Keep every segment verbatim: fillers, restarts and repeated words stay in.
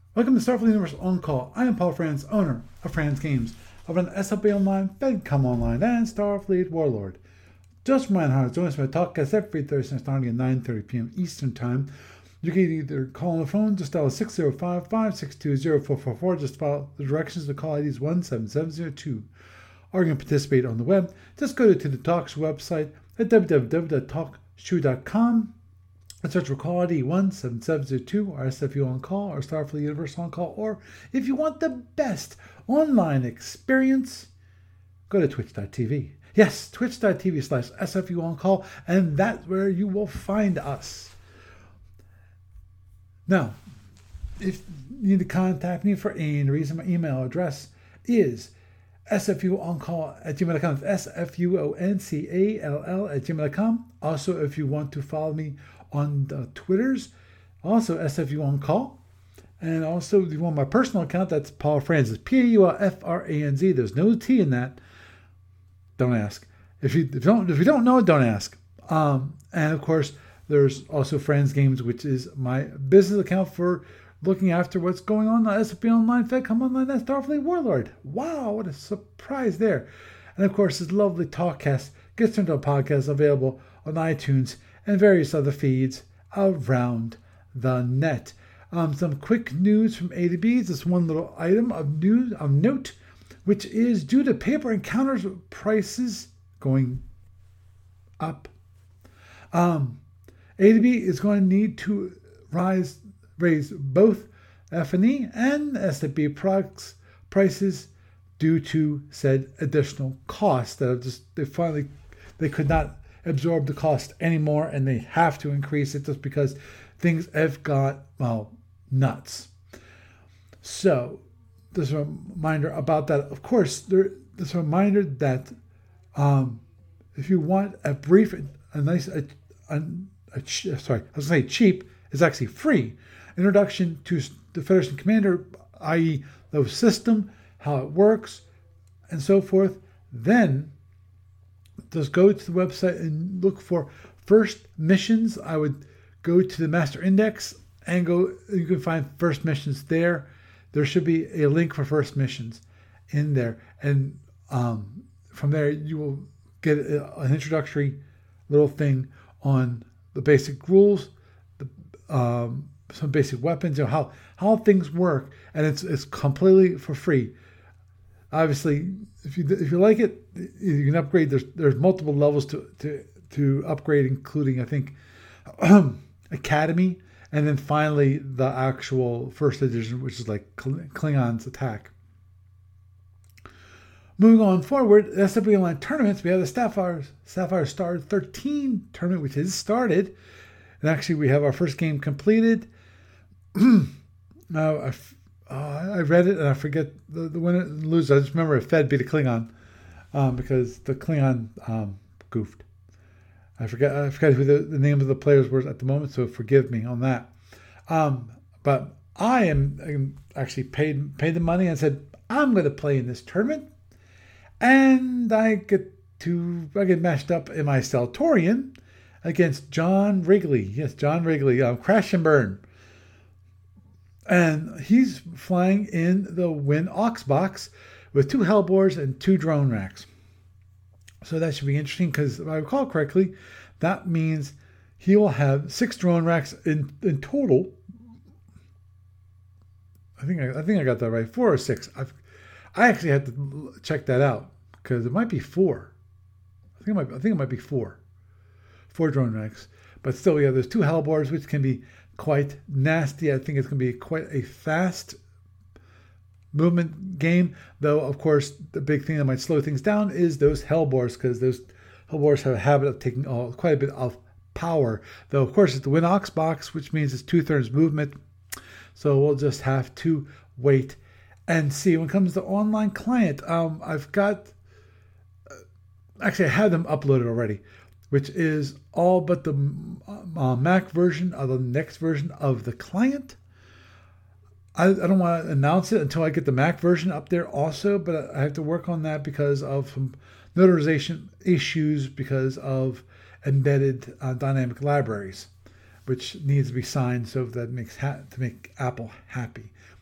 Welcome to Starfleet Universe On Call. I am Paul Franz, owner of Franz Games. I run S F B Online, FedCom Online, and Starfleet Warlord. Just remind how to join us for a talkcast every Thursday starting at nine thirty p.m. Eastern Time. You can either call on the phone, just dial six zero five, five six two, zero four four four, just follow the directions. The call I D is one seven seven zero two. Or you can participate on the web. Just go to the Talkshoe website at w w w dot talkshoe dot com. And search for call I D one seven seven zero two, or S F U On Call, or Starfleet Universe On Call, or if you want the best online experience, go to twitch dot t v. Yes, twitch dot t v slash S F U On Call, and that's where you will find us. Now, if you need to contact me for any reason, my email address is sfuoncall at gmail dot com. It's S F U O N C A L L at gmail dot com. Also, if you want to follow me on the Twitters, also S F U On Call. And also, if you want my personal account, that's Paul Franz. It's P A U L F R A N Z. There's no T in that. Don't ask. If you, if you don't if you don't know, don't ask. Um, and of course, there's also Franz Games, which is my business account for looking after what's going on on S F B Online, FedCom Online, and Starfleet Warlord. Wow, what a surprise there. And of course, this lovely talkcast gets turned into a podcast available on iTunes and various other feeds around the net. Um, some quick news from A to B. This one little item of news of note, which is due to paper encounters prices going up. Um, A to B is going to need to rise, raise both F and E and S and P products prices due to said additional costs that have just they finally they could not absorb the cost anymore, and they have to increase it just because things have got, well, nuts. So there's a reminder about that. Of course, there, there's a reminder that um, if you want a brief, a nice, a, a, a, sorry, I was going to say cheap, is actually free introduction to the Federation Commander, that is the system, how it works, and so forth, then just go to the website and look for first missions. I would go to the master index and go, you can find first missions there. There should be a link for first missions in there. And um, from there, you will get a, an introductory little thing on the basic rules, the, um, some basic weapons, you know, how, how things work. And it's, it's completely for free. Obviously, if you if you like it, you can upgrade. There's there's multiple levels to to, to upgrade, including I think Academy, and then finally the actual first edition, which is like Klingon's Attack. Moving on forward, S F B Online tournaments. We have the Sapphire Sapphire Star thirteen tournament, which has started, and actually we have our first game completed. Now I. Uh, I read it and I forget the, the winner and loser. I just remember if Fed beat a Klingon um, because the Klingon um, goofed. I forget I forget who the, the names of the players were at the moment, so forgive me on that. Um, but I am, am actually paid paid the money and said I'm going to play in this tournament, and I get to I get matched up in my Saltorian against John Wrigley. Yes, John Wrigley. Um, Crash and Burn. And he's flying in the Win Ox box with two Hellbores and two drone racks. So that should be interesting because if I recall correctly, that means he will have six drone racks in, in total. I think I, I think I got that right. Four or six. I've, I actually had to check that out because it might be four. I think it might, I think it might be four. Four drone racks. But still, yeah, there's two Hellbores, which can be quite nasty. I think it's going to be quite a fast movement game, though of course the big thing that might slow things down is those Hellbores, because those Hellbores have a habit of taking all, quite a bit of power, though of course it's the Win Ox box, which means it's two-thirds movement, so we'll just have to wait and see. When it comes to online client, um, I've got actually I have them uploaded already, which is all but the uh, Mac version of the next version of the client. I, I don't want to announce it until I get the Mac version up there also, but I have to work on that because of some notarization issues because of embedded uh, dynamic libraries, which needs to be signed so that makes ha- to make Apple happy.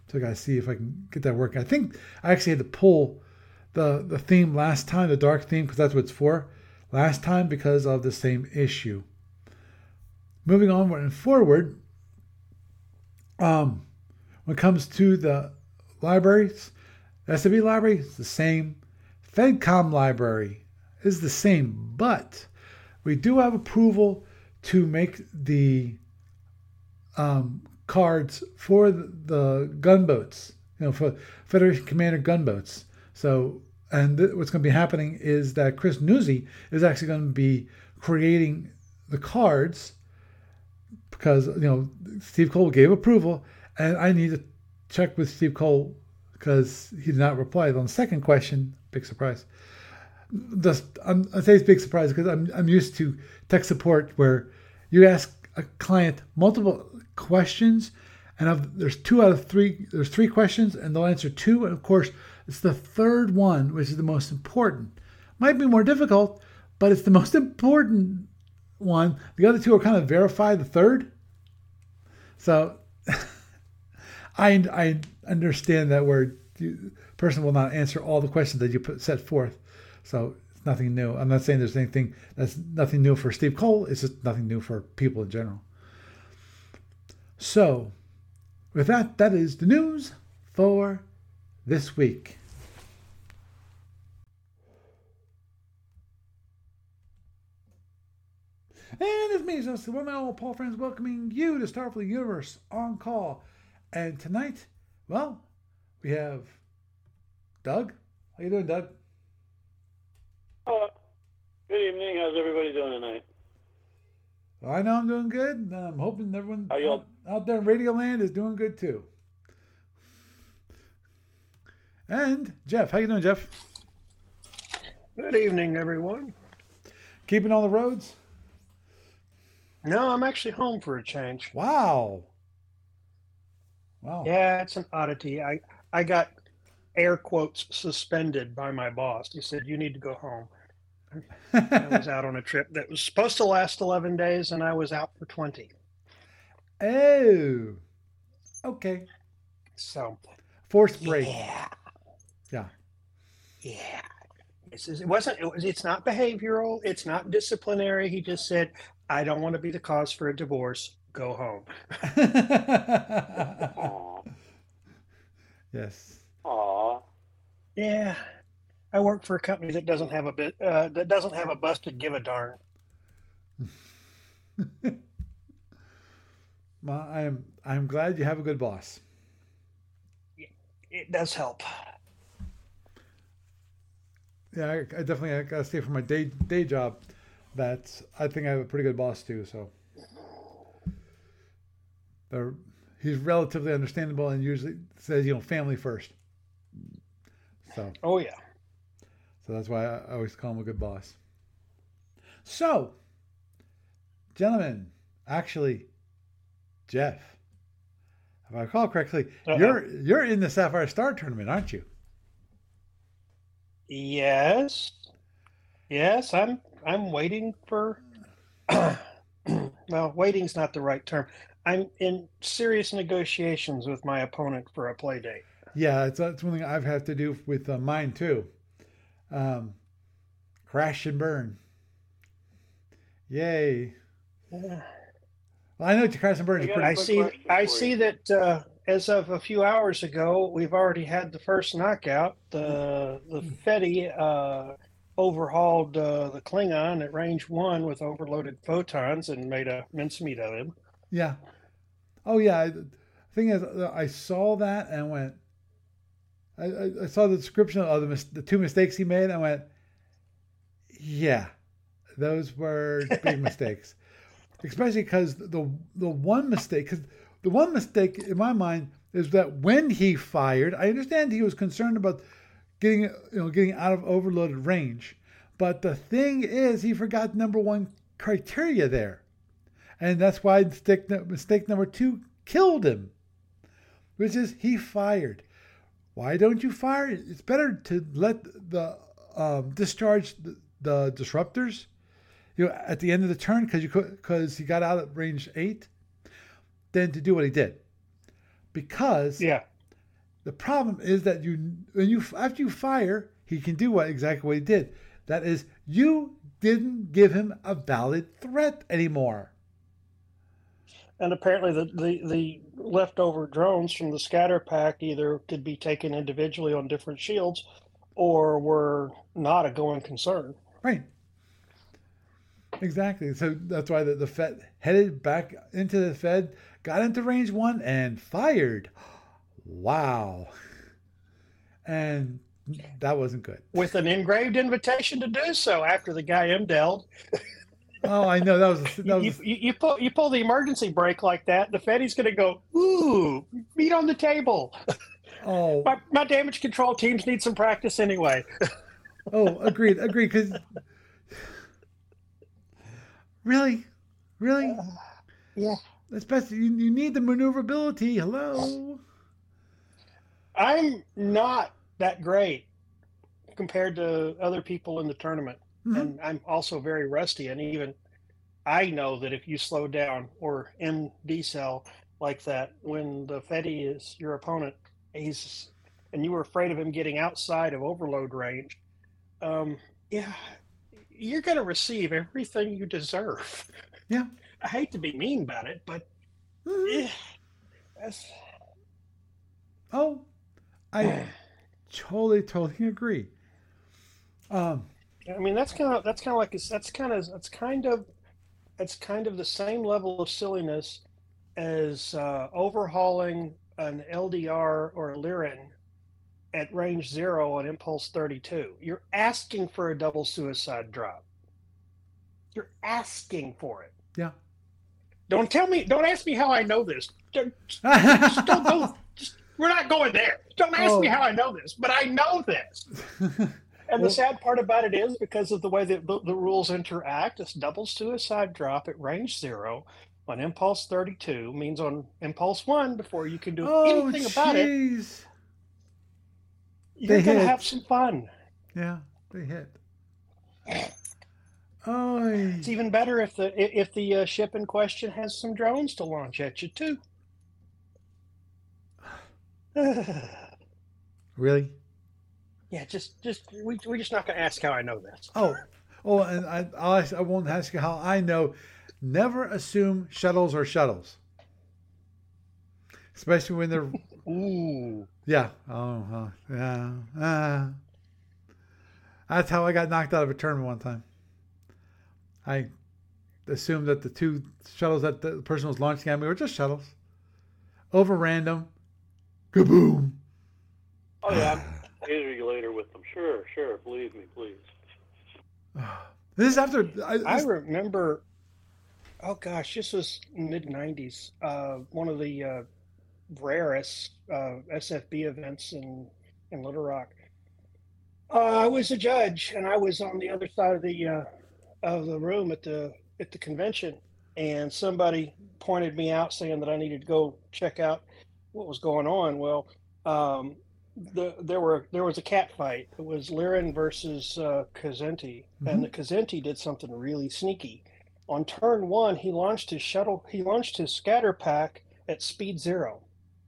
So I got to see if I can get that working. I think I actually had to pull the, the theme last time, the dark theme, because that's what it's for, last time because of the same issue. Moving onward and forward, um, when it comes to the libraries, the S M B library is the same. FedCom library is the same, but we do have approval to make the um, cards for the, the gunboats, you know, for Federation Commander gunboats. So, and th- what's going to be happening is that Chris Nuzzi is actually going to be creating the cards because, you know, Steve Cole gave approval, and I need to check with Steve Cole because he did not reply on the second question. Big surprise. Just, I'm, I say it's big surprise because I'm I'm used to tech support where you ask a client multiple questions, and of, there's two out of three. There's three questions, and they'll answer two. And of course, it's the third one which is the most important. Might be more difficult, but it's the most important one. The other two are kind of verify the third. So I I understand that where the person will not answer all the questions that you put set forth. So it's nothing new. I'm not saying there's anything that's nothing new for Steve Cole. It's just nothing new for people in general. So with that, that is the news for this week. And it's me, so one of my old Paul friends, welcoming you to Starfleet Universe on Call. And tonight, well, we have Doug. How you doing, Doug? Oh, good evening. How's everybody doing tonight? Well, I know I'm doing good. And I'm hoping everyone out, out there in Radio Land is doing good too. And Jeff, how you doing, Jeff? Good evening, everyone. Keeping on the roads? No, I'm actually home for a change. Wow. Wow. Yeah, it's an oddity. I, I got air quotes suspended by my boss. He said, you need to go home. I was out on a trip that was supposed to last eleven days, and I was out for twenty. Oh. Okay. So. Forced break. Yeah. Yeah. Yeah. It's, it wasn't, it was, it's not behavioral. It's not disciplinary. He just said, I don't want to be the cause for a divorce. Go home. Aww. Yes. Aww. Yeah. I work for a company that doesn't have a bit, uh, that doesn't have a busted give a darn. Well, I am I'm glad you have a good boss. It does help. Yeah, I, I definitely I gotta stay for my day day job. That I think I have a pretty good boss too. So They're, he's relatively understandable and usually says, you know, family first. So. Oh yeah. So that's why I always call him a good boss. So, gentlemen, actually, Jeff, if I recall correctly, uh-huh. you're you're in the Sapphire Star tournament, aren't you? Yes. Yes, I'm I'm waiting for well, waiting's not the right term. I'm in serious negotiations with my opponent for a play date. Yeah, it's, it's one thing I've had to do with uh, mine too. Um, crash and burn. Yay. Yeah. Well, I know what your crash and burn is pretty. I see. I see that uh, as of a few hours ago, we've already had the first knockout. The the Fetty uh, overhauled uh, the Klingon at range one with overloaded photons and made a mincemeat of him. Yeah. Oh yeah. The thing is, I saw that and went. I, I saw the description of the, the two mistakes he made. And I went, yeah, those were big mistakes. Especially because the the one mistake, because the one mistake in my mind is that when he fired, I understand he was concerned about getting you know getting out of overloaded range, but the thing is he forgot number one criteria there, and that's why mistake mistake number two killed him, which is he fired. Why don't you fire? It's better to let the um, discharge the, the disruptors, you know, at the end of the turn because you because he got out at range eight, than to do what he did. Because yeah, The problem is that you, when you after you fire, he can do what exactly what he did. That is, you didn't give him a valid threat anymore. And apparently, the, the, the leftover drones from the scatter pack either could be taken individually on different shields, or were not a going concern. Right. Exactly. So that's why the, the Fed headed back into the Fed, got into range one, and fired. Wow. And that wasn't good. With an engraved invitation to do so after the guy M D L'd. Oh, I know. That was, that was you, you, you, pull, you pull the emergency brake like that, the Feddy's going to go, ooh, meat on the table. Oh, my, my damage control teams need some practice anyway. Oh, agreed, agreed. Because really, really, uh, yeah. Especially you, you need the maneuverability. Hello. I'm not that great compared to other people in the tournament, mm-hmm. and I'm also very rusty. And even I know that if you slow down or M D cell like that, when the Feddy is your opponent, he's and you were afraid of him getting outside of overload range. Um, yeah, you're going to receive everything you deserve. Yeah. I hate to be mean about it, but mm-hmm. yeah, that's... Oh, I totally, totally agree. Um, I mean, that's kind of that's kind of like that's kind of that's kind of it's kind of the same level of silliness as uh, overhauling an L D R or a Lyran at range zero on impulse thirty-two. You're asking for a double suicide drop. You're asking for it. Yeah. Don't tell me. Don't ask me how I know this. Just, just don't go. Just, we're not going there. Don't ask oh. me how I know this, but I know this. And the sad part about it is, because of the way that the, the rules interact, this double suicide drop at range zero on impulse thirty-two means on impulse one, before you can do oh, anything geez. about it, you're going to have some fun. Yeah, they hit. Oh, it's even better if the if the uh, ship in question has some drones to launch at you too. Really? Yeah, just just we we're just not going to ask how I know this. Oh, oh, and I I'll, I won't ask you how I know. Never assume shuttles are shuttles, especially when they're. Ooh. Yeah. Oh. Uh, yeah. Uh, that's how I got knocked out of a tournament one time. I assumed that the two shuttles that the person was launching at me were just shuttles. Overran them. Kaboom. Oh yeah, I'm a later with them. Sure, sure. Believe me, please. This is after. I, I remember. Oh gosh, this was mid nineties. Uh, one of the uh, rarest uh, S F B events in in Little Rock. Uh, I was a judge, and I was on the other side of the uh, of the room at the at the convention, and somebody pointed me out, saying that I needed to go check out what was going on. Well, um, the, there were there was a cat fight. It was Lyran versus uh, Kazenti, mm-hmm. and the Kazenti did something really sneaky. On turn one, he launched his shuttle. He launched his scatter pack at speed zero.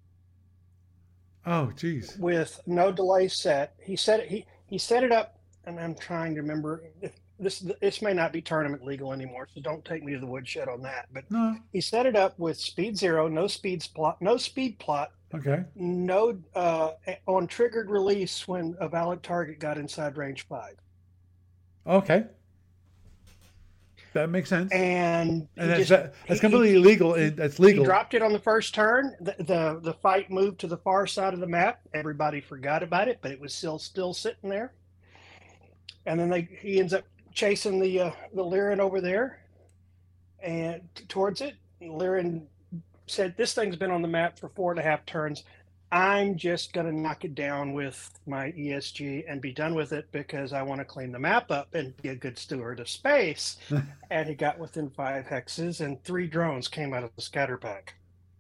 Oh, geez! With no delay set, he set it. He he set it up, and I'm trying to remember if this this may not be tournament legal anymore, so don't take me to the woodshed on that. But no. He set it up with speed zero, no speed plot, no speed plot. Okay. No uh, on triggered release when a valid target got inside range five. Okay. That makes sense. And, and that's, just, that, that's he, completely he, legal. He, that's legal. He dropped it on the first turn. The, the the fight moved to the far side of the map. Everybody forgot about it, but it was still still sitting there. And then they he ends up chasing the uh, the Lyran over there and t- towards it. Lyran said, "This thing's been on the map for four and a half turns. I'm just going to knock it down with my E S G and be done with it because I want to clean the map up and be a good steward of space." And he got within five hexes, and three drones came out of the scatter pack.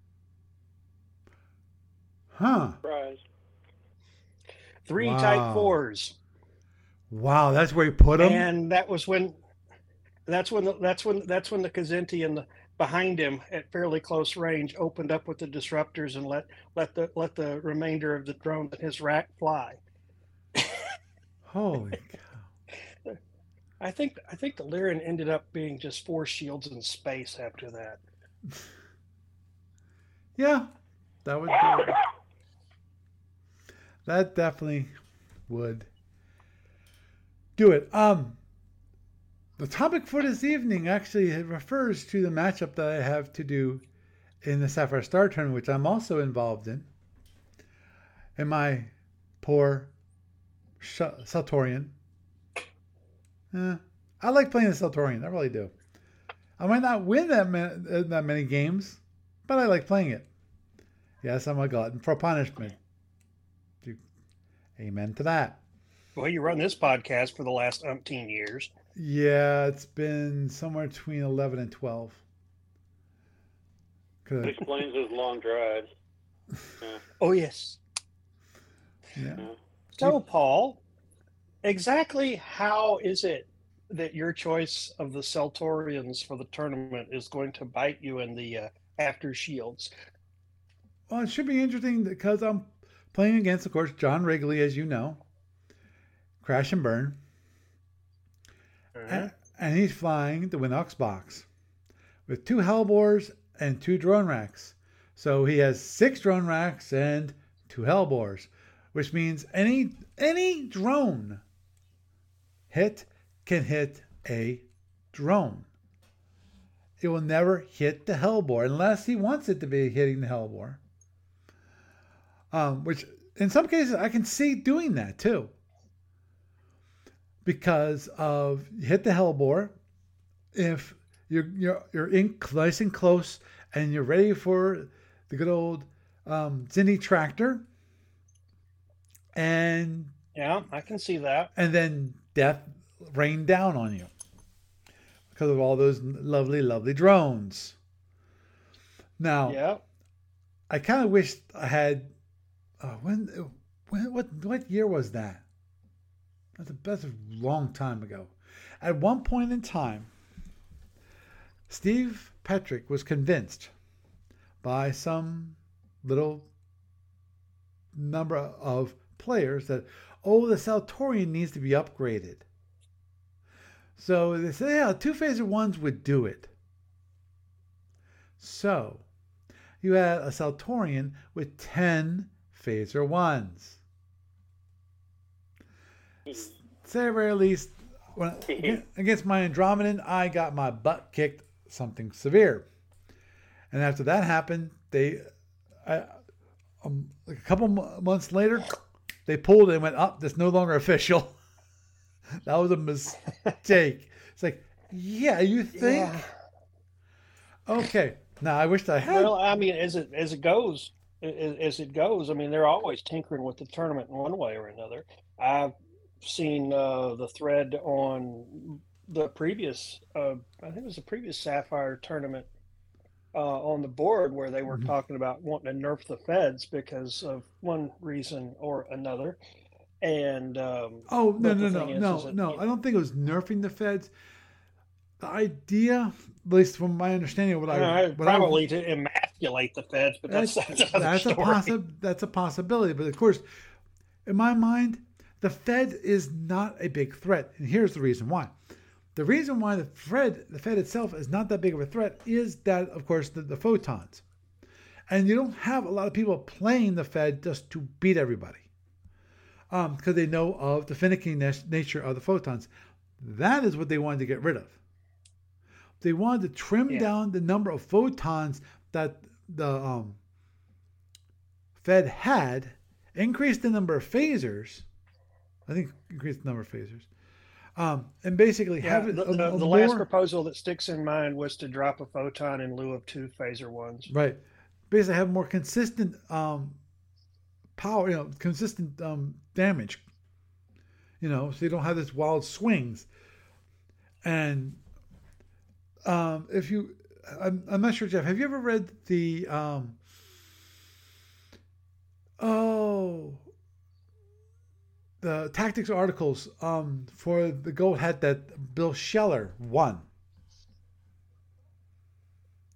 Huh. Surprise. Three Wow. Type fours. Wow, that's where he put them? And that was when that's when the, that's when that's when the Kazenti and the behind him at fairly close range, opened up with the disruptors and let let the let the remainder of the drone in his rack fly. Holy cow! I think I think the Lyran ended up being just four shields in space after that. Yeah, that would do it. That definitely would do it. Um, the topic for this evening actually refers to the matchup that I have to do in the Sapphire Star tournament, which I'm also involved in. And my poor Seltorian. Eh, I like playing the Seltorian. I really do. I might not win that many, that many games, but I like playing it. Yes, I'm a glutton for punishment. Amen to that. Well, you run this podcast for the last umpteen years. Yeah, it's been somewhere between eleven and twelve. It explains those long drives. Yeah. Oh, yes. Yeah. Yeah. So, Paul, exactly how is it that your choice of the Seltorians for the tournament is going to bite you in the uh, after Shields? Well, it should be interesting because I'm playing against, of course, John Wrigley, as you know. Crash and burn. Uh-huh. And, and he's flying the Winox box with two Hellbores and two drone racks. So he has six drone racks and two Hellbores, which means any any drone hit can hit a drone. It will never hit the Hellbore unless he wants it to be hitting the Hellbore. Um, which in some cases I can see doing that too. Because of you hit the Hellbore, if you're you're you're in nice and close and you're ready for the good old um, Zinni tractor, and yeah, I can see that. And then death rained down on you because of all those lovely, lovely drones. Now, yeah, I kind of wish I had. Uh, when, when, what, what year was that? That's a, that's a long time ago. At one point in time, Steve Petrick was convinced by some little number of players that, oh, the Seltorian needs to be upgraded. So they said, yeah, two phaser ones would do it. So you had a Seltorian with ten phaser ones. Say at very least, when, against my Andromedan, I got my butt kicked something severe. And after that happened, they, I, um, like a couple months later, they pulled it and went, up. Oh, that's no longer official. That was a mistake. It's like, yeah, you think? Yeah. Okay. Now I wish I had. Well, I mean, as it as it goes, as it goes, I mean, they're always tinkering with the tournament in one way or another. I've seen uh, the thread on the previous, uh, I think it was the previous Sapphire tournament uh, on the board where they were mm-hmm. talking about wanting to nerf the feds because of one reason or another. And um, oh no no no is, no is it, no! I don't think it was nerfing the feds. The idea, at least from my understanding of what uh, I what probably I, to emasculate the feds, but that's that's, that's, that's a possi- that's a possibility. But of course, in my mind, the Fed is not a big threat, and here's the reason why. The reason why the Fed the Fed itself is not that big of a threat is that, of course, the, the photons, and you don't have a lot of people playing the Fed just to beat everybody. Um, because they know of the finicky nature of the photons. That is what they wanted to get rid of. They wanted to trim yeah. down the number of photons that the um, Fed had, increase the number of phasers. I think increase the number of phasers. Um, and basically yeah, have it. The, a, the, a the more, last proposal that sticks in mind was to drop a photon in lieu of two phaser ones. Right. Basically have more consistent um, power, you know, consistent um, damage, you know, so you don't have this wild swings. And um, if you, I'm, I'm not sure, Jeff, have you ever read the, um, oh, the tactics articles um, for the gold hat that Bill Scheller won?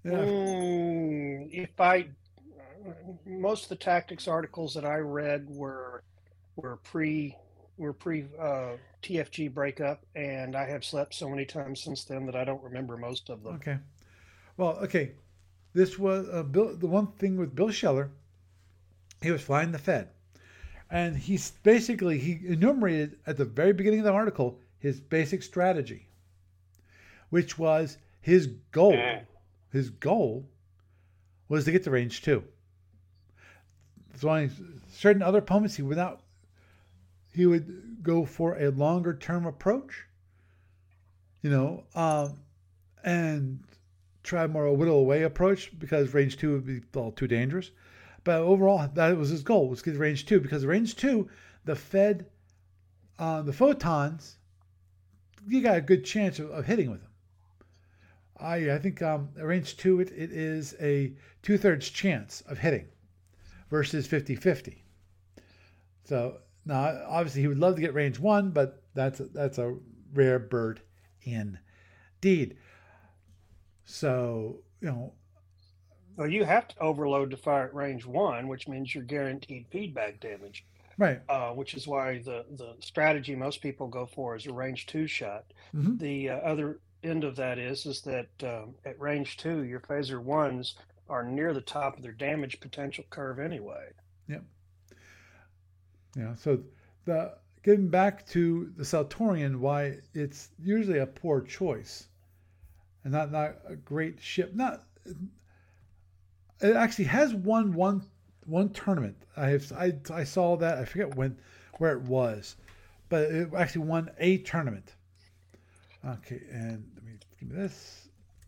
Yeah. Mm, if I, most of the tactics articles that I read were were pre were pre uh, T F G breakup, and I have slept so many times since then that I don't remember most of them. Okay. Well, okay. This was uh, Bill. The one thing with Bill Scheller, he was flying the Fed, and he's basically he enumerated at the very beginning of the article his basic strategy, which was his goal. His goal was to get to range two. So on certain other opponents, he would not. He would go for a longer term approach, you know, um, and try more a whittle away approach because range two would be all too dangerous. But overall, that was his goal, was to get to range two, because range two, the Fed, uh, the photons, you got a good chance of, of hitting with them. I I think um, at range two, it, it is a two-thirds chance of hitting versus fifty-fifty. So now, obviously, he would love to get range one, but that's a, that's a rare bird indeed. So, you know. Well, you have to overload to fire at range one, which means you're guaranteed feedback damage. Right. Uh, which is why the, the strategy most people go for is a range two shot. Mm-hmm. The uh, other end of that is is that um, at range two, your phaser ones are near the top of their damage potential curve anyway. Yep. Yeah. So the getting back to the Saltorian, why it's usually a poor choice, and not not a great ship. Not it actually has won one one tournament. I have I I saw that. I forget when where it was, but it actually won a tournament. Okay, and let me give me this.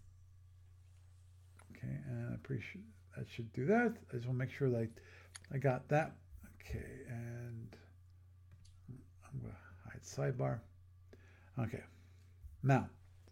Okay, and I appreciate that should do that. I just want to make sure that I got that. Okay, and I'm going to hide sidebar. Okay, now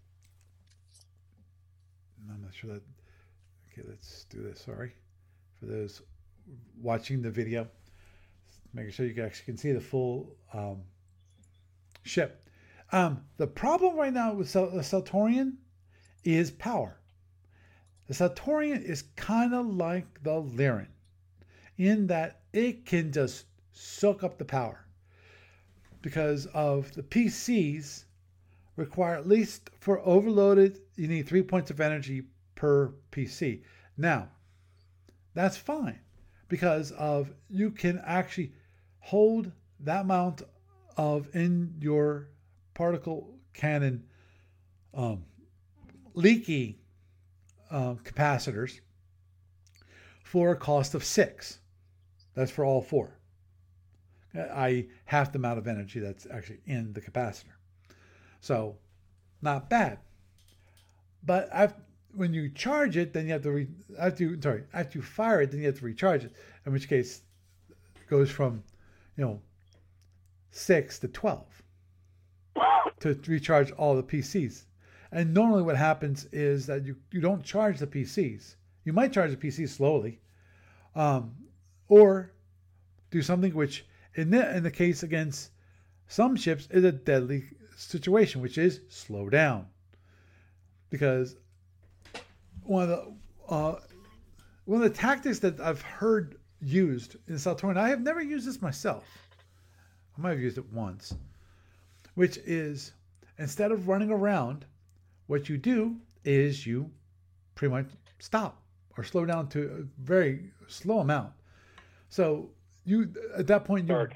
I'm not sure that. Okay, let's do this. Sorry for those watching the video. Making sure you actually can see the full um, ship. Um, the problem right now with the Saltorian is power. The Saltorian is kind of like the Lyran in that it can just soak up the power because of the P Cs require, at least for overloaded, you need three points of energy per P C. Now, that's fine because of you can actually hold that amount of in your particle cannon um, leaky um, capacitors for a cost of six. That's for all four. that is half the amount of energy that's actually in the capacitor. So not bad. But I've, when you charge it, then you have to, re, after you, sorry, after you fire it, then you have to recharge it. In which case, it goes from, you know, six to twelve to recharge all the P Cs. And normally what happens is that you, you don't charge the P Cs. You might charge the P Cs slowly, um, or do something which, in the, in the case against some ships, is a deadly situation, which is slow down. Because one of the uh, one of the tactics that I've heard used in Saltorian, I have never used this myself. I might have used it once, which is instead of running around, what you do is you pretty much stop or slow down to a very slow amount. So you at that point you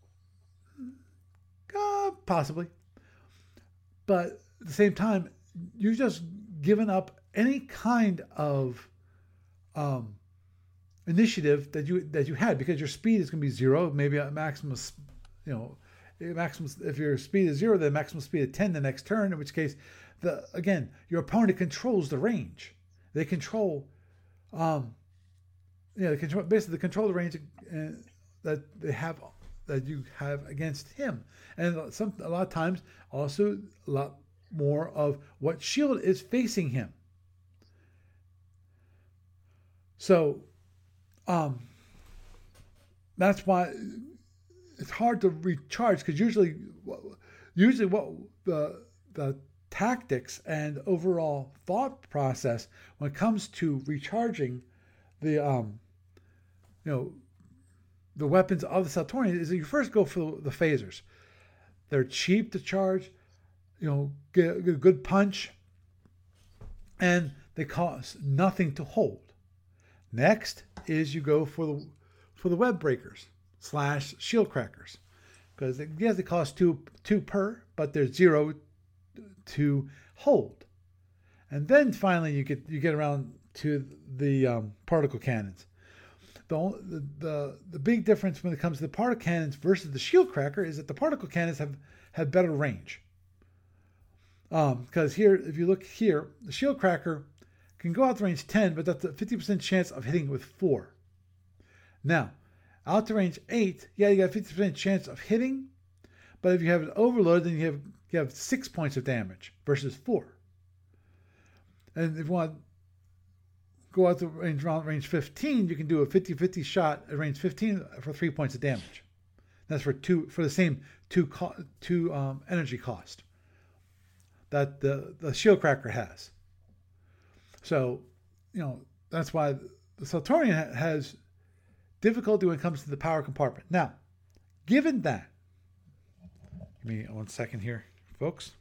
uh, possibly, but at the same time you've just given up any kind of um, initiative that you that you had, because your speed is going to be zero, maybe a maximum, you know, maximum. If your speed is zero, then maximum speed of ten the next turn. In which case, the again your opponent controls the range. They control, um, yeah, they control basically they control the range uh, that they have that you have against him, and some a lot of times also a lot more of what shield is facing him. So, um, that's why it's hard to recharge, because usually, usually what the the tactics and overall thought process when it comes to recharging the um, you know, the weapons of the Saltorian is that you first go for the phasers. They're cheap to charge, you know, get a good punch, and they cost nothing to hold. Next is you go for the for the web breakers slash shield crackers, because yes, they cost two two per, but they're zero to hold. And then finally you get you get around to the um, particle cannons. The, the the big difference when it comes to the particle cannons versus the shield cracker is that the particle cannons have, have better range. Um, because here, if you look here, the shield cracker can go out to range ten, but that's a fifty percent chance of hitting with four. Now, out to range eight, yeah, you got a fifty percent chance of hitting, but if you have an overload, then you have you have six points of damage versus four. And if you want to go out to range around range fifteen, you can do a fifty-fifty shot at range fifteen for three points of damage. That's for two for the same two co- two um, energy cost that the, the shield cracker has. So, you know, that's why the Saltorian ha- has difficulty when it comes to the power compartment. Now, given that, give me one second here, folks.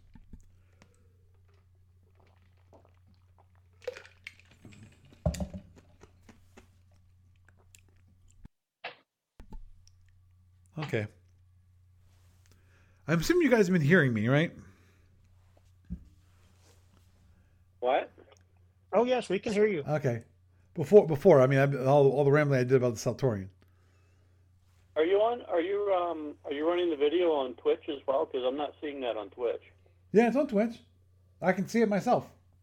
Okay. I'm assuming you guys have been hearing me, right? What? Oh yes, we can hear you. Okay. Before, before, I mean, I, all all the rambling I did about the Saltorian. Are you on? Are you um? Are you running the video on Twitch as well? Because I'm not seeing that on Twitch. Yeah, it's on Twitch. I can see it myself.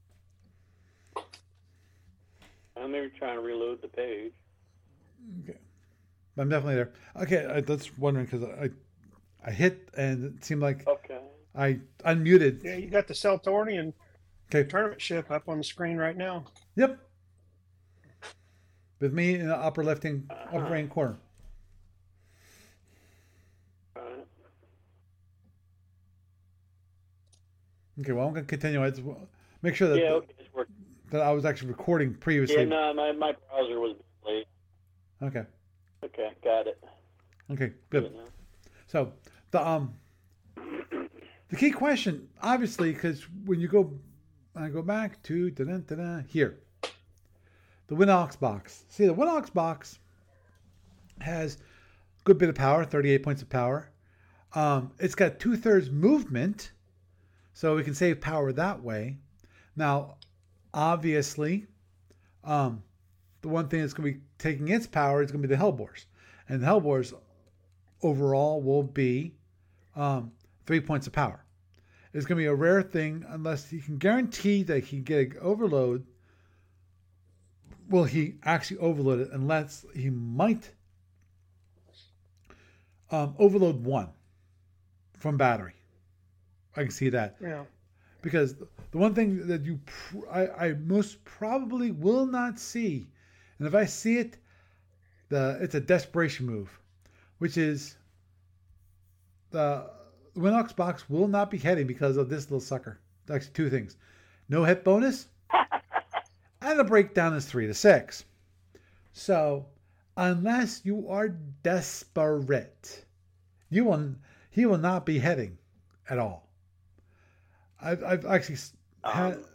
I'm maybe trying to reload the page. Okay. I'm definitely there. Okay, I, that's wondering because I, I hit and it seemed like Okay. I unmuted. Yeah, you got the Saltorian Okay. tournament ship up on the screen right now. Yep. With me in the upper left hand, Uh-huh. upper right corner. Alright. Okay, well, I'm going to continue. I just wa- make sure that, Yeah. Okay. It's working. that I was actually recording previously. Yeah. No, my my browser was late. Okay. Okay. Got it. Okay, Good good. now. So the um the key question, obviously, because when you go, I go back to da-da, da-da, here, the Winox box. See, the Winox box has a good bit of power, thirty-eight points of power. Um, it's got two thirds movement, so we can save power that way. Now, obviously, um, the one thing that's going to be taking its power is going to be the Hellbores, and the Hellbores overall will be um, three points of power. It's going to be a rare thing unless he can guarantee that he can get an overload. Will he actually overload it unless he might um, overload one from battery? I can see that. Yeah. Because the one thing that you pr- I, I most probably will not see, and if I see it, the it's a desperation move, which is the Winox box will not be heading because of this little sucker. Actually, two things: no hit bonus, and the breakdown is three to six. So, unless you are desperate, you will he will not be heading at all. I've I've actually had Um,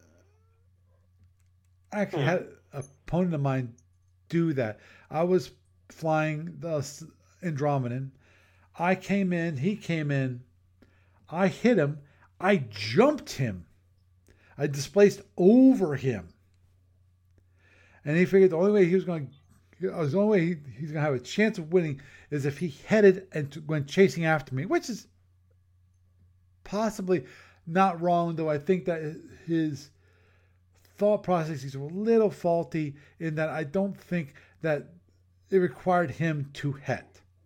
I actually hmm. had an opponent of mine do that. I was flying the Andromedan. I came in, he came in, I hit him, I jumped him, I displaced over him, and he figured the only way he was going, to, the only way he, he's going to have a chance of winning is if he headed and went chasing after me, which is possibly not wrong, though I think that his thought processes were a little faulty in that I don't think that it required him to head.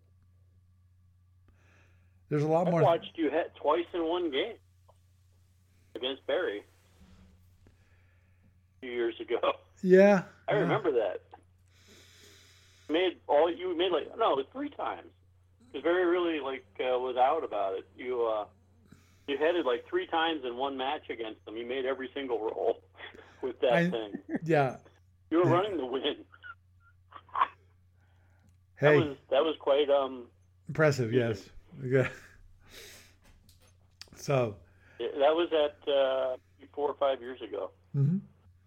There's a lot I more. watched you hit twice in one game against Barry a few years ago. Yeah. I yeah. remember that. You made all you made like no, it was three times. Because Barry really like uh, was out about it. You uh, You had it like three times in one match against them. You made every single roll with that I, thing. Yeah. You were running the win. Hey. That was that was quite um impressive. Yes. Yeah. So. That was at uh, four or five years ago. Mm-hmm.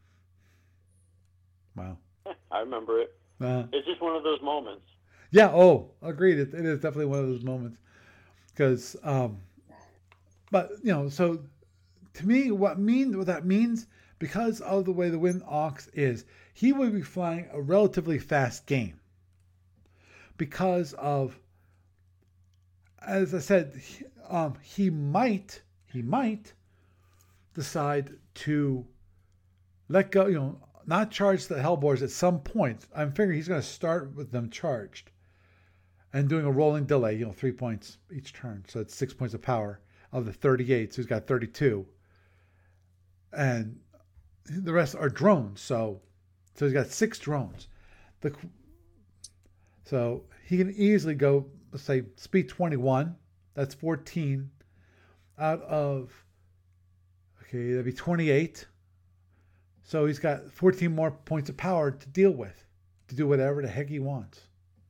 Wow. I remember it. Uh, it's just one of those moments. Yeah. Oh, agreed. It, it is definitely one of those moments. Because, um, but you know, so to me, what mean what that means, because of the way the Wind Ox is, he would be flying a relatively fast game. Because of, as I said, he, um, he might he might decide to let go, you know, not charge the Hellbores at some point. I'm figuring he's going to start with them charged and doing a rolling delay, you know, three points each turn. So it's six points of power of the thirty-eight. So he's got thirty-two. And the rest are drones. So, so he's got six drones. The, so he can easily go, let's say, speed twenty-one. That's fourteen out of, okay, that'd be twenty-eight. So he's got fourteen more points of power to deal with, to do whatever the heck he wants.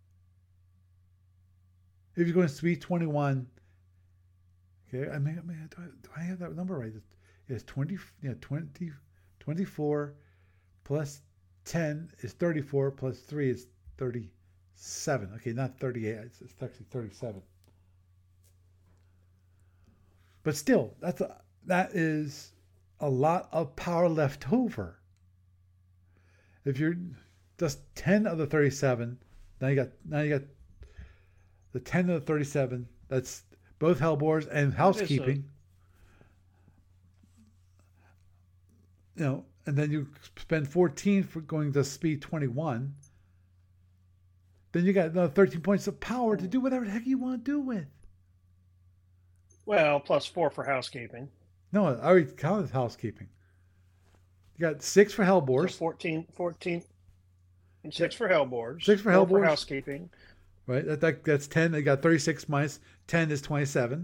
If you're going to speed twenty-one, okay, I mean, I mean do, I, do I have that number right? It's twenty, yeah, twenty, twenty-four plus ten is thirty-four, plus three is thirty-seven. Okay, not thirty-eight, it's, it's actually thirty-seven. But still, that's a, that is a lot of power left over. If you're just ten of the thirty-seven, now you got now you got the ten of the thirty-seven. That's both Hellbores and housekeeping. You know, and then you spend fourteen for going to speed twenty-one. Then you got another thirteen points of power to do whatever the heck you want to do with. Well, plus four for housekeeping. No, I already counted housekeeping. You got six for Hellbores. So fourteen, fourteen, and six for Hellbores. Six for Hellbores. Hellbores. For housekeeping. Right, that, that that's ten. They got thirty-six minus ten is twenty-seven.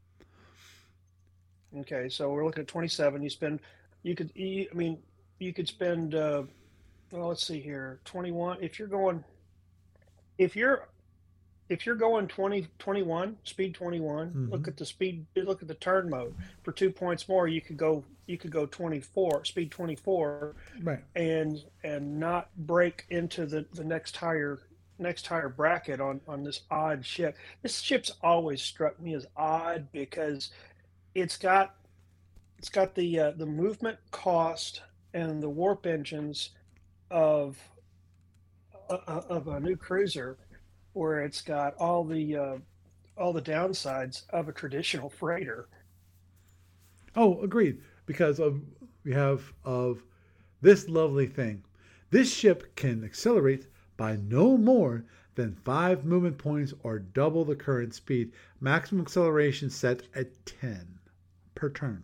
Okay, so we're looking at twenty-seven. You spend, you could, I mean, you could spend. Uh, well, let's see here, twenty-one. If you're going, if you're, if you're going twenty, twenty-one, speed twenty-one. Mm-hmm. Look at the speed. Look at the turn mode. For two points more, you could go. You could go twenty-four, speed twenty-four, right, and and not break into the the next higher. next higher bracket on on this odd ship. This ship's always struck me as odd because it's got it's got the uh, the movement cost and the warp engines of uh, of a new cruiser, where it's got all the uh, all the downsides of a traditional freighter. Oh, agreed. Because of we have of this lovely thing. This ship can accelerate by no more than five movement points or double the current speed. Maximum acceleration set at ten per turn.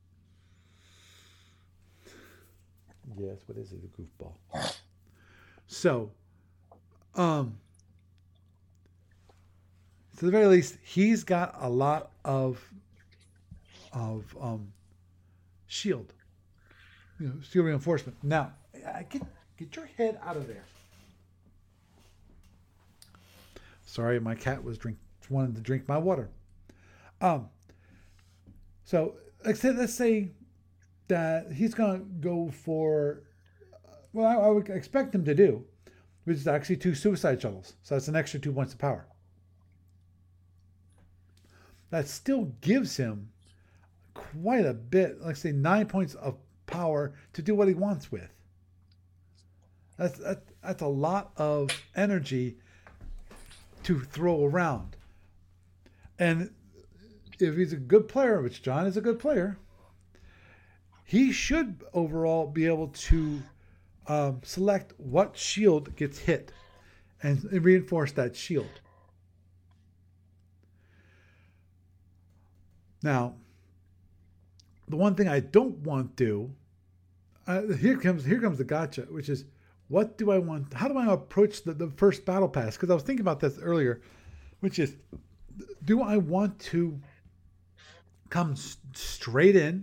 Yes, what is it? A goofball. So, um, to the very least, he's got a lot of of um, shield, you know, shield reinforcement. Now, get get your head out of there. Sorry, my cat was drink wanted to drink my water. Um. So, let's say, let's say that he's going to go for, well, I, I would expect him to do, which is actually two suicide shuttles. So that's an extra two points of power. That still gives him quite a bit, like say nine points of power to do what he wants with. That's that, that's a lot of energy to throw around. And if he's a good player, which John is a good player, he should overall be able to um, select what shield gets hit and reinforce that shield. Now, the one thing I don't want to do, uh, here comes here comes the gotcha, which is, what do I want? How do I approach the, the first battle pass? Because I was thinking about this earlier, which is, do I want to come s- straight in,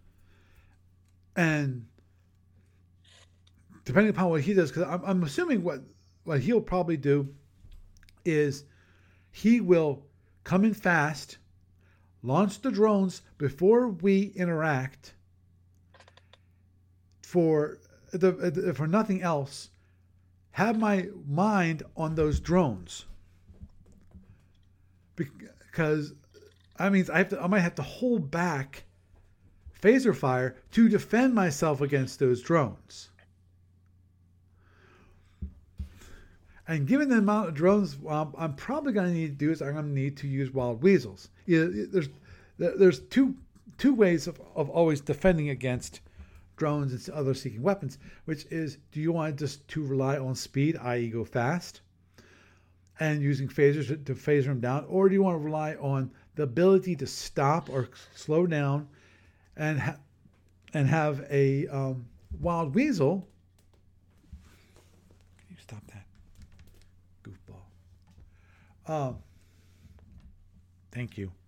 and depending upon what he does, because I'm, I'm assuming what, what he'll probably do is he will come in fast, launch the drones before we interact for the for nothing else, have my mind on those drones. Because that means I have to I might have to hold back phaser fire to defend myself against those drones. And given the amount of drones, well, I'm probably going to need to do is I'm going to need to use wild weasels. There's there's two two ways of, of always defending against drones and other seeking weapons, which is, do you want just to rely on speed, that is go fast, and using phasers to, to phaser them down, or do you want to rely on the ability to stop or slow down and ha- and have a um, wild weasel? Can you stop that? Um, thank you.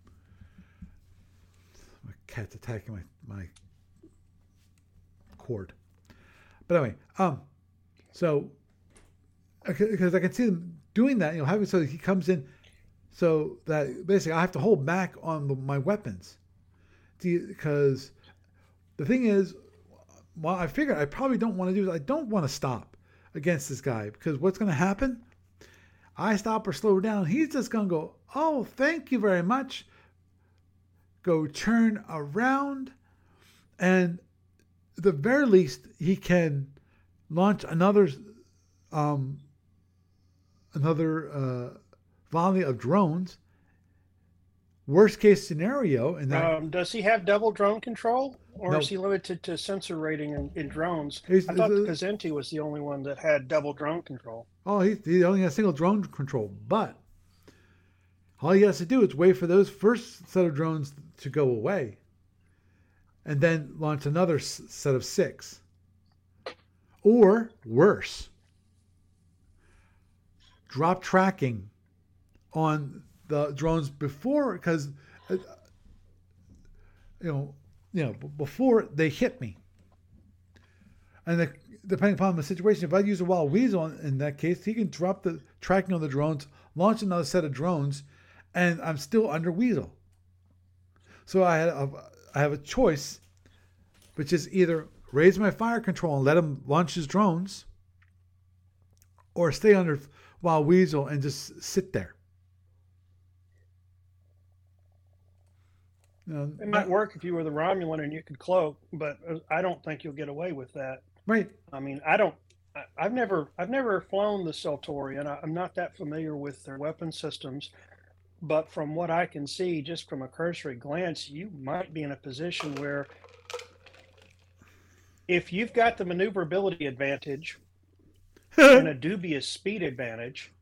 My cat's attacking my, my cord. But anyway, um, so because I can see them doing that, you know, having so he comes in, so that basically I have to hold back on the, my weapons, because the thing is, well, I figured I probably don't want to do is I don't want to stop against this guy, because what's going to happen? I stop or slow down, he's just going to go, oh, thank you very much. Go turn around. And at the very least, he can launch another um, another uh, volley of drones. Worst case scenario. In that, um, does he have double drone control? Or no. is he limited to sensor rating in, in drones? He's, I thought uh, the Kazenti was the only one that had double drone control. Oh, he, he only has single drone control, but all he has to do is wait for those first set of drones to go away and then launch another s- set of six. Or worse, drop tracking on the drones before, because uh, you know, you know, before they hit me. And the, depending upon the situation, if I use a wild weasel in that case, he can drop the tracking on the drones, launch another set of drones, and I'm still under weasel. So I had a, I have a choice, which is either raise my fire control and let him launch his drones, or stay under wild weasel and just sit there. You know, It might work if you were the Romulan and you could cloak, but I don't think you'll get away with that. Right. I mean, I don't. I- I've never, I've never flown the Celtorian. I- I'm not that familiar with their weapon systems, but from what I can see, just from a cursory glance, you might be in a position where, if you've got the maneuverability advantage and a dubious speed advantage,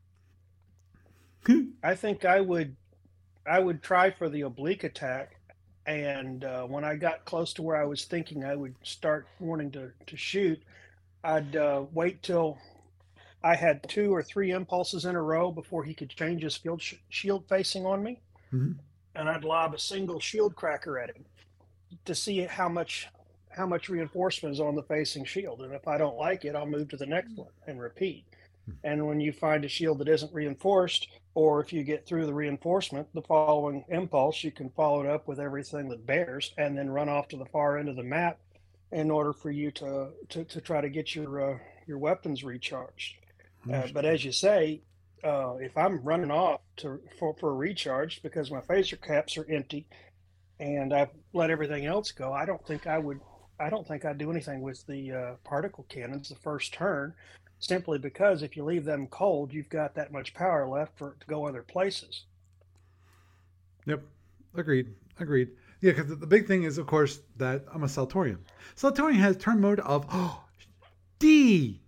I think I would, I would try for the oblique attack. And uh, when I got close to where I was thinking I would start wanting to, to shoot, I'd uh, wait till I had two or three impulses in a row before he could change his field sh- shield facing on me. Mm-hmm. And I'd lob a single shield cracker at him to see how much how much reinforcement is on the facing shield. And if I don't like it, I'll move to the next one and repeat. And when you find a shield that isn't reinforced, or if you get through the reinforcement, the following impulse, you can follow it up with everything that bears and then run off to the far end of the map in order for you to to, to try to get your uh, your weapons recharged. Uh, but as you say, uh, if I'm running off to for, for a recharge because my phaser caps are empty and I've let everything else go, I don't think I would. I don't think I'd do anything with the uh, particle cannons the first turn, simply because if you leave them cold, you've got that much power left for it to go other places. Yep. Agreed. Agreed. Yeah, because the big thing is, of course, that I'm a Celtorian. Celtorian has turn mode of oh, D.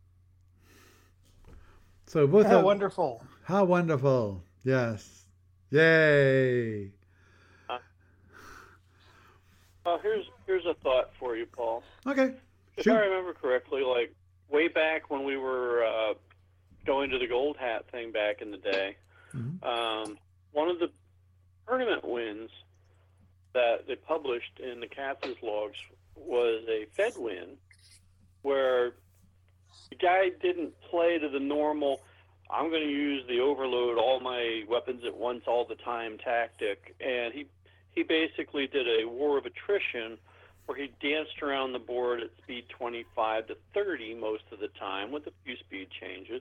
So both How have, wonderful. How wonderful. Yes. Yay. Uh, uh, here's here's a thought for you, Paul. Okay. If Shoot. I remember correctly, like way back when we were uh, going to the gold hat thing back in the day, Mm-hmm. um, one of the tournament wins that that they published in the captain's logs was a Fed win where the guy didn't play to the normal, I'm going to use the overload all my weapons at once all the time tactic. And he, he basically did a war of attrition where he danced around the board at speed twenty-five to thirty most of the time with a few speed changes.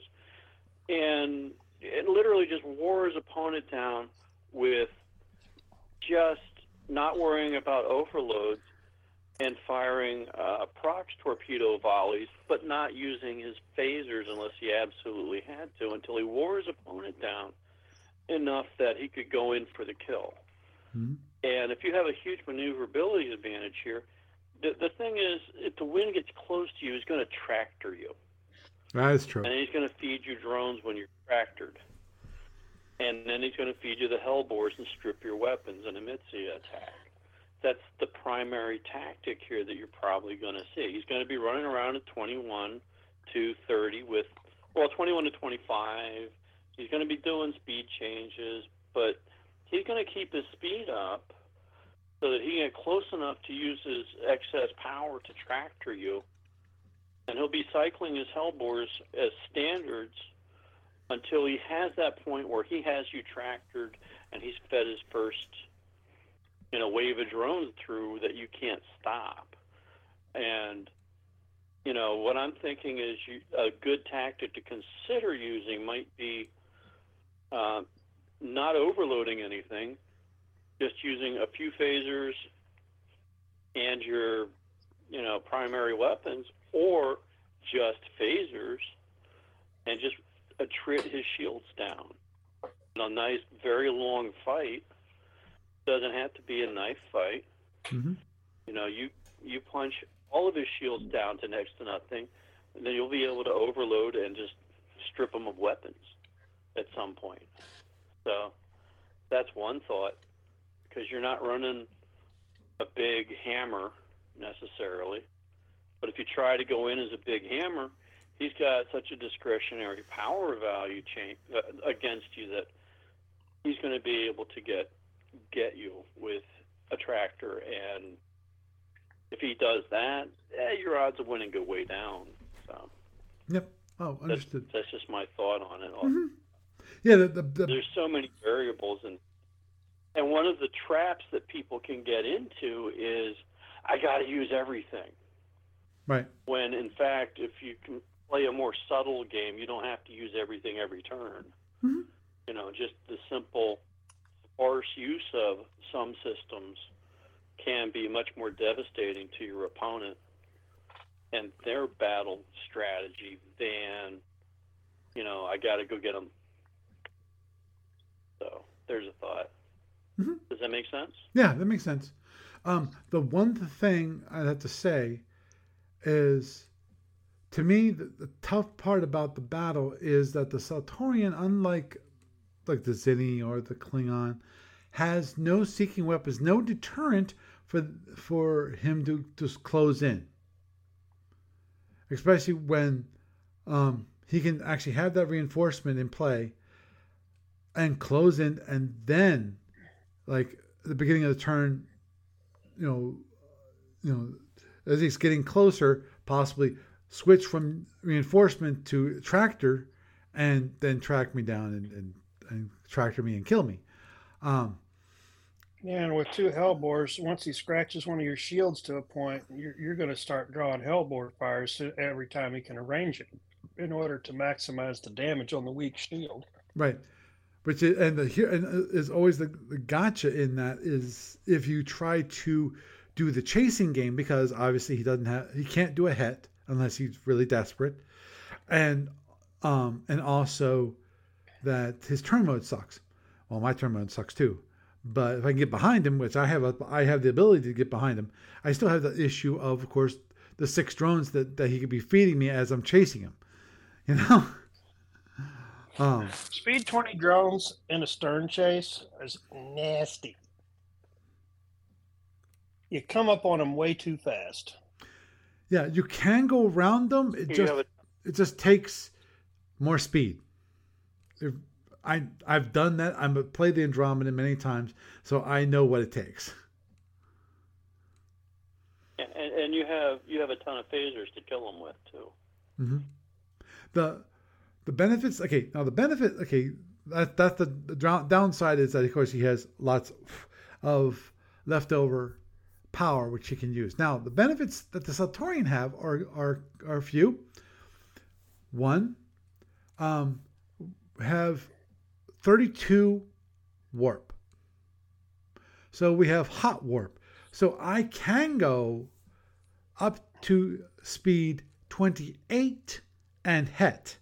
And it literally just wore his opponent down with just not worrying about overloads and firing uh, prox torpedo volleys, but not using his phasers unless he absolutely had to, until he wore his opponent down enough that he could go in for the kill. Mm-hmm. And if you have a huge maneuverability advantage here, the, the thing is, if the wind gets close to you, he's going to tractor you. That is true. And he's going to feed you drones when you're tractored. And then he's going to feed you the hellbores and strip your weapons and emit the attack. That's the primary tactic here that you're probably going to see. He's going to be running around at twenty-one to thirty with, well, twenty-one to twenty-five. He's going to be doing speed changes, but he's going to keep his speed up so that he can get close enough to use his excess power to tractor you. And he'll be cycling his hellbores as standards until he has that point where he has you tractored and he's fed his first, you know, wave of drones through that you can't stop. And, you know, what I'm thinking is you, a good tactic to consider using might be uh, not overloading anything, just using a few phasers and your, you know, primary weapons, or just phasers and just attrit his shields down. In a nice, very long fight, doesn't have to be a knife fight. Mm-hmm. You know, you you punch all of his shields down to next to nothing, and then you'll be able to overload and just strip them of weapons at some point. So that's one thought, because you're not running a big hammer necessarily. But if you try to go in as a big hammer, he's got such a discretionary power value chain uh, against you that he's going to be able to get get you with a tractor. And if he does that, eh, your odds of winning go way down. So, yep. Oh, understood. That's, that's just my thought on it. Mm-hmm. Yeah. The, the, the... There's so many variables, and and one of the traps that people can get into is, I got to use everything. Right. When, in fact, if you can play a more subtle game, you don't have to use everything every turn. Mm-hmm. You know, just the simple sparse use of some systems can be much more devastating to your opponent and their battle strategy than, you know, I got to go get them. So there's a thought. Mm-hmm. Does that make sense? Yeah, that makes sense. Um, the one thing I'd have to say is, to me, the, the tough part about the battle is that the Saltorian, unlike like the Zinni or the Klingon, has no seeking weapons, no deterrent for for him to just close in. Especially when um, he can actually have that reinforcement in play and close in, and then, like at the beginning of the turn, you know, you know. as he's getting closer, possibly switch from reinforcement to tractor and then track me down and, and, and tractor me and kill me. Um, yeah, and with two hellbores, once he scratches one of your shields to a point, you're, you're going to start drawing hellbore fires every time he can arrange it in order to maximize the damage on the weak shield. Right. Which is, and the here and is always the, the gotcha in that is if you try to do the chasing game, because obviously he doesn't have, he can't do a het unless he's really desperate, and um and also that his turn mode sucks. Well, my turn mode sucks too, but if I can get behind him, which I have a, I have the ability to get behind him, I still have the issue of, of course, the six drones that that he could be feeding me as I'm chasing him. You know. um, Speed twenty drones in a stern chase is nasty. You come up on them way too fast. Yeah, you can go around them. It just a- it just takes more speed. If, I I've done that. I've played the Andromeda many times, so I know what it takes. and, and you have you have a ton of phasers to kill them with too. Mm-hmm. The the benefits. Okay, now the benefit. Okay, that that's the, the downside is that of course he has lots of leftover power which he can use. Now the benefits that the Saltorian have are are are a few. One, um, have thirty-two warp. So we have hot warp. So I can go up to speed twenty-eight and het.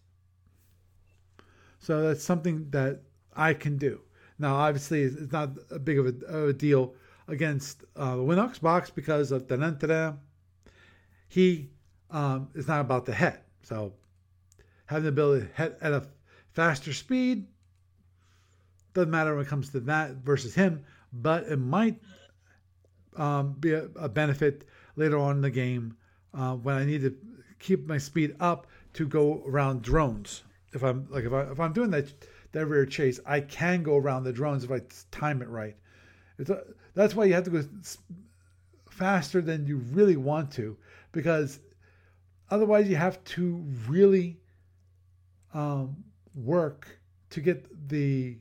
So that's something that I can do. Now, obviously, it's not a big of a, of a deal against uh, the Winox box because of da he um, is not about the het. So having the ability to het at a faster speed doesn't matter when it comes to that versus him, but it might um, be a, a benefit later on in the game uh, when I need to keep my speed up to go around drones. If I'm like if I if I'm doing that that rear chase, I can go around the drones if I time it right. It's a, that's why you have to go faster than you really want to, because otherwise you have to really um, work to get the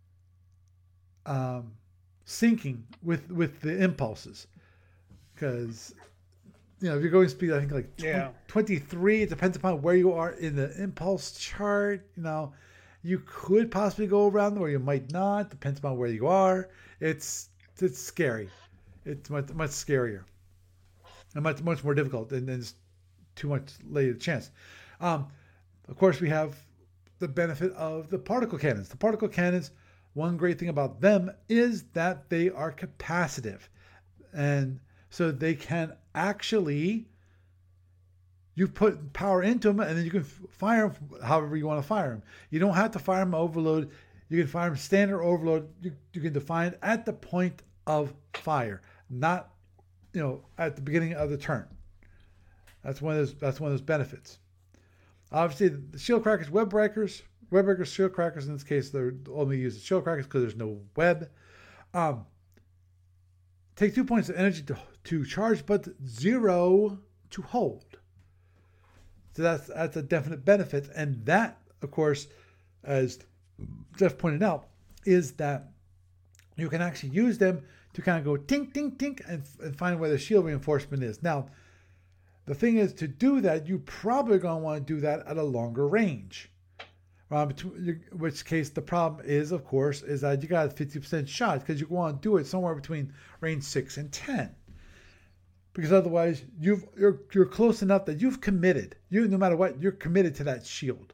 um, syncing with with the impulses, because you know if you're going speed, I think like yeah. twenty-three. It depends upon where you are in the impulse chart. You know, you could possibly go around them, or you might not. Depends upon where you are. It's it's scary. It's much much scarier and much much more difficult, and then too much later chance. Um, of course, we have the benefit of the particle cannons. The particle cannons. One great thing about them is that they are capacitive, and so they can actually, you put power into them and then you can fire them however you want to fire them. You don't have to fire them overload. You can fire them standard overload. You, you can define at the point of fire, not, you know, at the beginning of the turn. That's one of those, that's one of those benefits. Obviously, the shield crackers, web breakers, web breakers, shield crackers, in this case, they're only used as shield crackers because there's no web. Um, take two points of energy to, to charge, but zero to hold. So that's that's a definite benefit. And that, of course, as Jeff pointed out, is that you can actually use them to kind of go tink, tink, tink, and, and find where the shield reinforcement is. Now, the thing is, to do that, you probably going to want to do that at a longer range. Um, in which case, the problem is, of course, is that you got a fifty percent shot because you want to do it somewhere between range six and ten. Because otherwise, you've, you're you're close enough that you've committed. You, no matter what, you're committed to that shield.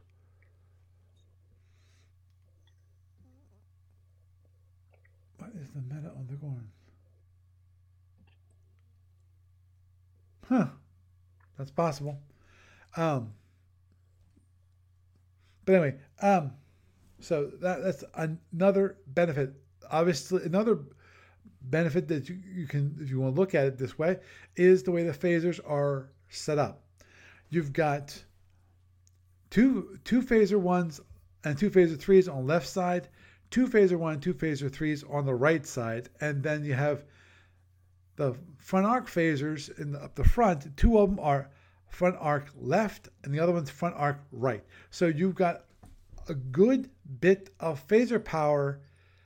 What is the meta undergoing? Huh. That's possible. Um, but anyway, um, so that, that's another benefit. Obviously, another benefit that you, you can, if you want to look at it this way, is the way the phasers are set up. You've got two two phaser ones and two phaser threes on the left side, two phaser one and two phaser threes on the right side, and then you have the front arc phasers in the, up the front. Two of them are front arc left and the other one's front arc right. So you've got a good bit of phaser power,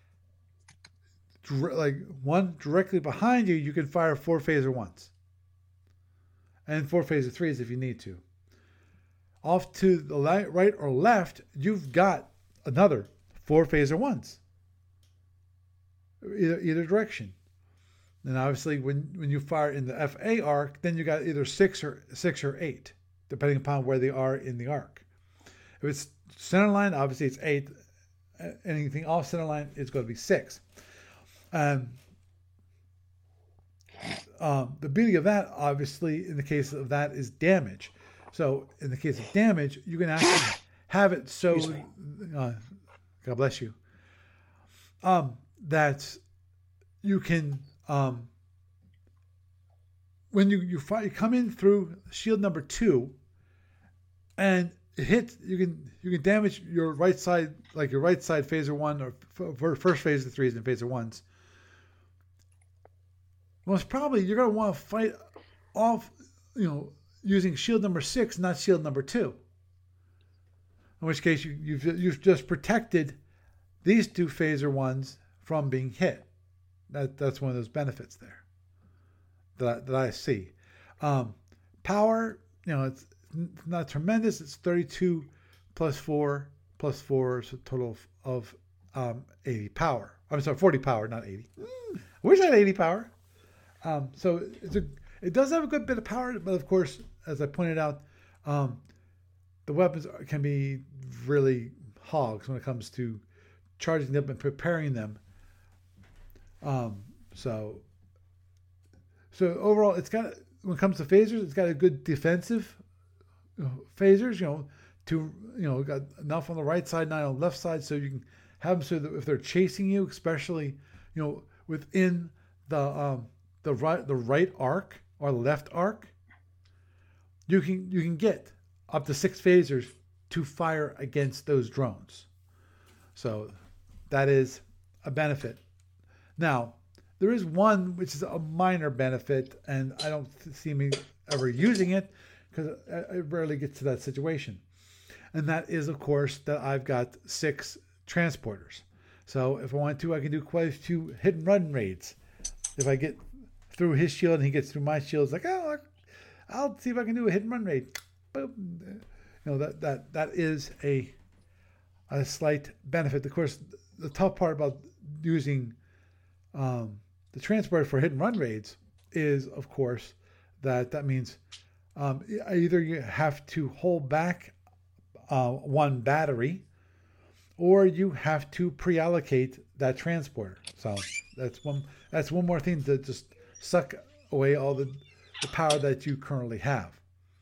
like one directly behind you. You can fire four phaser ones and four phaser threes if you need to. Off to the right or left, you've got another four phaser ones, either either direction. And obviously, when, when you fire in the F A arc, then you got either six or six or eight, depending upon where they are in the arc. If it's center line, obviously it's eight. Anything off center line is going to be six. Um, um, the beauty of that, obviously, in the case of that, is damage. So in the case of damage, you can actually have it so, uh, God bless you, um, that you can. Um, when you you, fight, you come in through shield number two, and it hits, you can you can damage your right side, like your right side phaser one or f- first phaser threes and phaser ones. Most probably you're gonna want to fight off, you know, using shield number six, not shield number two. In which case, you, you've you've just protected these two phaser ones from being hit. That that's one of those benefits there that I, that I see. Um, power, you know, it's not tremendous. It's thirty-two plus four plus four, so a total of, of um, eighty power. I'm sorry, forty power, not eighty. Mm, I wish I had eighty power. Um, so it's a, it does have a good bit of power, but of course, as I pointed out, um, the weapons can be really hogs when it comes to charging them and preparing them. Um, so, so overall, it's got, when it comes to phasers, it's got a good defensive phasers, you know, to, you know, got enough on the right side, not on the left side, so you can have them so that if they're chasing you, especially, you know, within the um, the right the right arc or the left arc, you can you can get up to six phasers to fire against those drones. So that is a benefit. Now, there is one which is a minor benefit, and I don't see me ever using it because it rarely gets to that situation. And that is, of course, that I've got six transporters. So if I want to, I can do quite a few hit and run raids. If I get through his shield and he gets through my shield, it's like, oh, I'll see if I can do a hit and run raid. Boom. You know, that that that is a a slight benefit. Of course, the tough part about using um, the transporter for hit and run raids is, of course, that that means um, either you have to hold back uh, one battery, or you have to pre-allocate that transporter. So that's one that's one more thing to just suck away all the, the power that you currently have.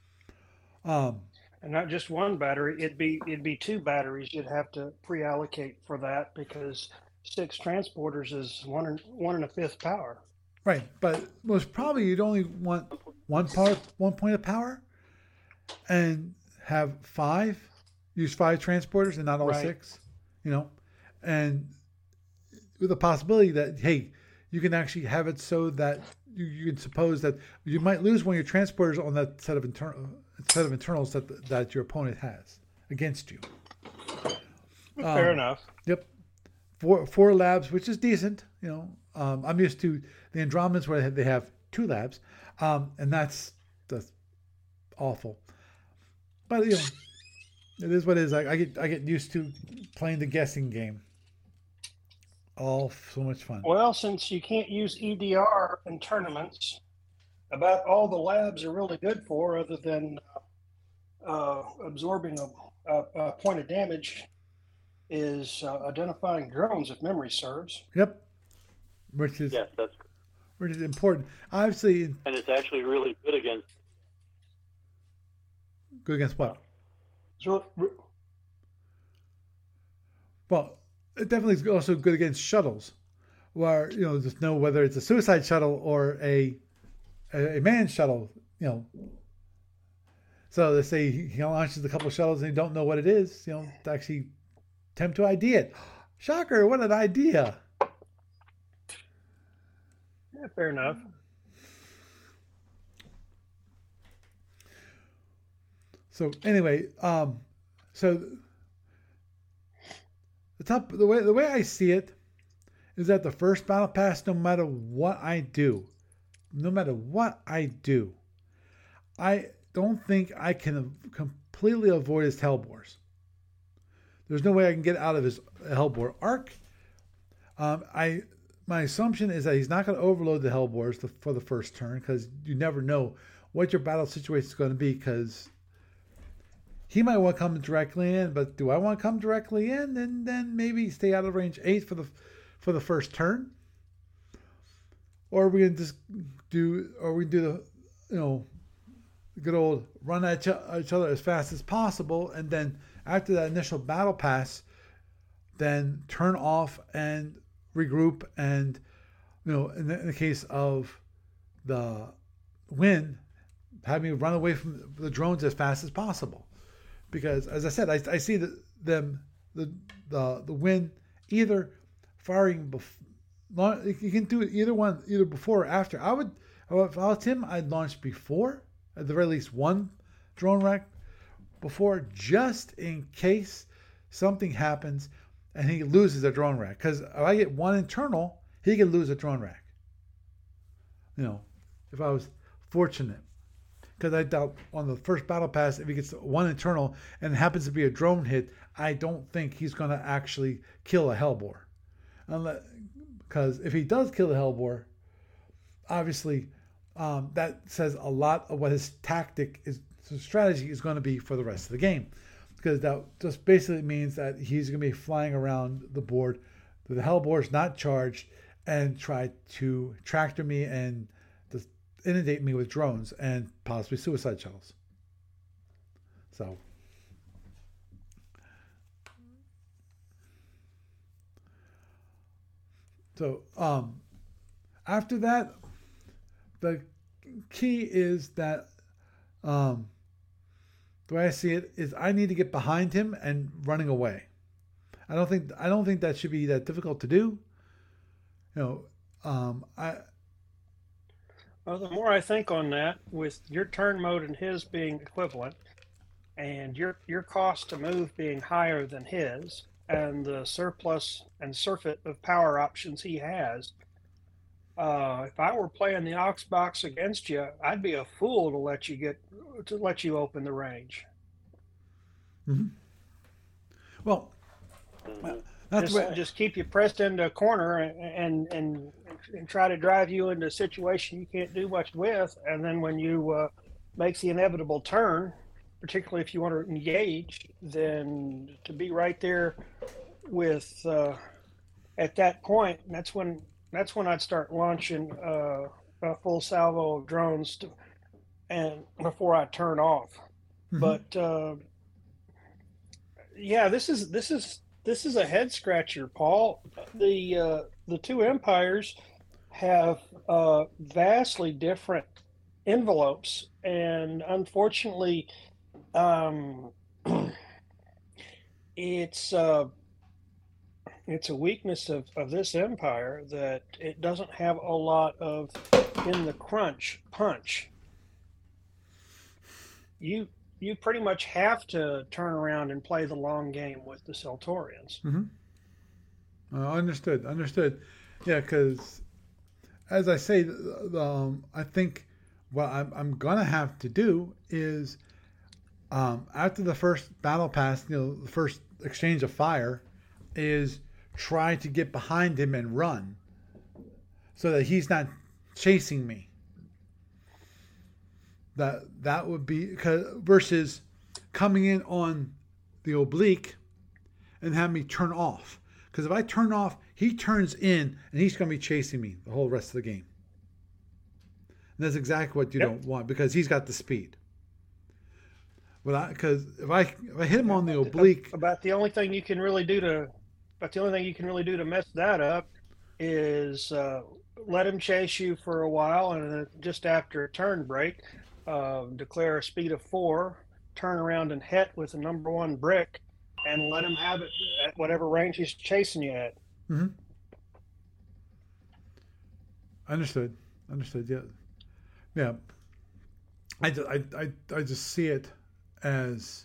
Um, and not just one battery, it'd be it'd be two batteries you'd have to pre-allocate for that, because six transporters is one and one and a fifth power. Right, but most probably you'd only want one part, one point of power, and have five, use five transporters and not all right. six, you know, and with the possibility that, hey, you can actually have it so that you, you can suppose that you might lose one of your transporters on that set of internal set of internals that that your opponent has against you. Fair um, enough. Yep, four four labs, which is decent, you know. Um, I'm used to the Andromedans where they have two labs, um, and that's that's awful. But you know, it is what it is. I, I get I get used to playing the guessing game. All so much fun. Well, since you can't use E D R in tournaments, about all the labs are really good for, other than uh, uh, absorbing a, a, a point of damage, is uh, identifying drones, if memory serves. Yep. Which is yes, that's which is important. Obviously, and it's actually really good against. Good against what? So, well, it definitely is also good against shuttles, where you know just know whether it's a suicide shuttle or a a, a manned shuttle. You know, so they say he launches a couple of shuttles and you don't know what it is. You know, to actually attempt to I D it. Shocker! What an idea! Yeah, fair enough. So anyway, um, so the top the way the way I see it is that the first battle pass, no matter what I do, no matter what I do, I don't think I can completely avoid his Hellbores. There's no way I can get out of his Hellbore arc. Um, I my assumption is that he's not going to overload the Hellbores the, for the first turn, because you never know what your battle situation is going to be, because he might want to come directly in, but do I want to come directly in? And then maybe stay out of range eight for the for the first turn, or are we gonna just do, or we do the, you know, good old run at each other as fast as possible, and then after that initial battle pass, then turn off and regroup, and you know, in the, in the case of the win, have me run away from the drones as fast as possible. Because, as I said, I, I see the, them the the the win either firing before. You can do it either one, either before or after. I would Well, if I was him, I'd launch before, at the very least one drone rack before, just in case something happens and he loses a drone rack. Because if I get one internal, he could lose a drone rack. You know, if I was fortunate. Because I doubt on the first battle pass, if he gets one internal and it happens to be a drone hit, I don't think he's going to actually kill a Hellbore. Unless, because if he does kill a Hellbore, obviously um, that says a lot of what his tactic is, his strategy is going to be for the rest of the game. Because that just basically means that he's going to be flying around the board, the Hellbore is not charged, and try to tractor me and just inundate me with drones and possibly suicide shells. So, so um, after that, the key is that um, the way I see it is I need to get behind him and running away. I don't think I don't think that should be that difficult to do. You know, um, I. Well, the more I think on that, with your turn mode and his being equivalent, and your your cost to move being higher than his, and the surplus and surfeit of power options he has, uh, if I were playing the Ox Box against you, I'd be a fool to let you get to let you open the range. Mm-hmm. Well, that's just, what, just keep you pressed into a corner and, and and and try to drive you into a situation you can't do much with, and then when you uh, make the inevitable turn, particularly if you want to engage, then to be right there with uh, at that point, that's when that's when I'd start launching uh, a full salvo of drones to, and before I turn off. Mm-hmm. But uh, yeah, this is this is this is a head scratcher, Paul. The uh, the two empires have uh, vastly different envelopes, and unfortunately, um, it's uh, it's a weakness of, of this empire that it doesn't have a lot of in the crunch punch. You you pretty much have to turn around and play the long game with the Seltorians. Mm-hmm. Uh, understood, understood. Yeah, because as I say, um, I think what I'm, I'm gonna have to do is um, after the first battle pass, you know, the first exchange of fire, is try to get behind him and run, so that he's not chasing me. That that would be versus coming in on the oblique and have me turn off. Because if I turn off, he turns in and he's going to be chasing me the whole rest of the game. And that's exactly what you yep. don't want, because he's got the speed. Because if I if I hit him on the oblique, about the only thing you can really do to, about the only thing you can really do to mess that up is uh, let him chase you for a while, and then just after a turn break, uh, declare a speed of four, turn around and hit with the number one brick, and let him have it at whatever range he's chasing you at. Mm-hmm. Understood. Understood. Yeah. Yeah. I, I, I, I just see it as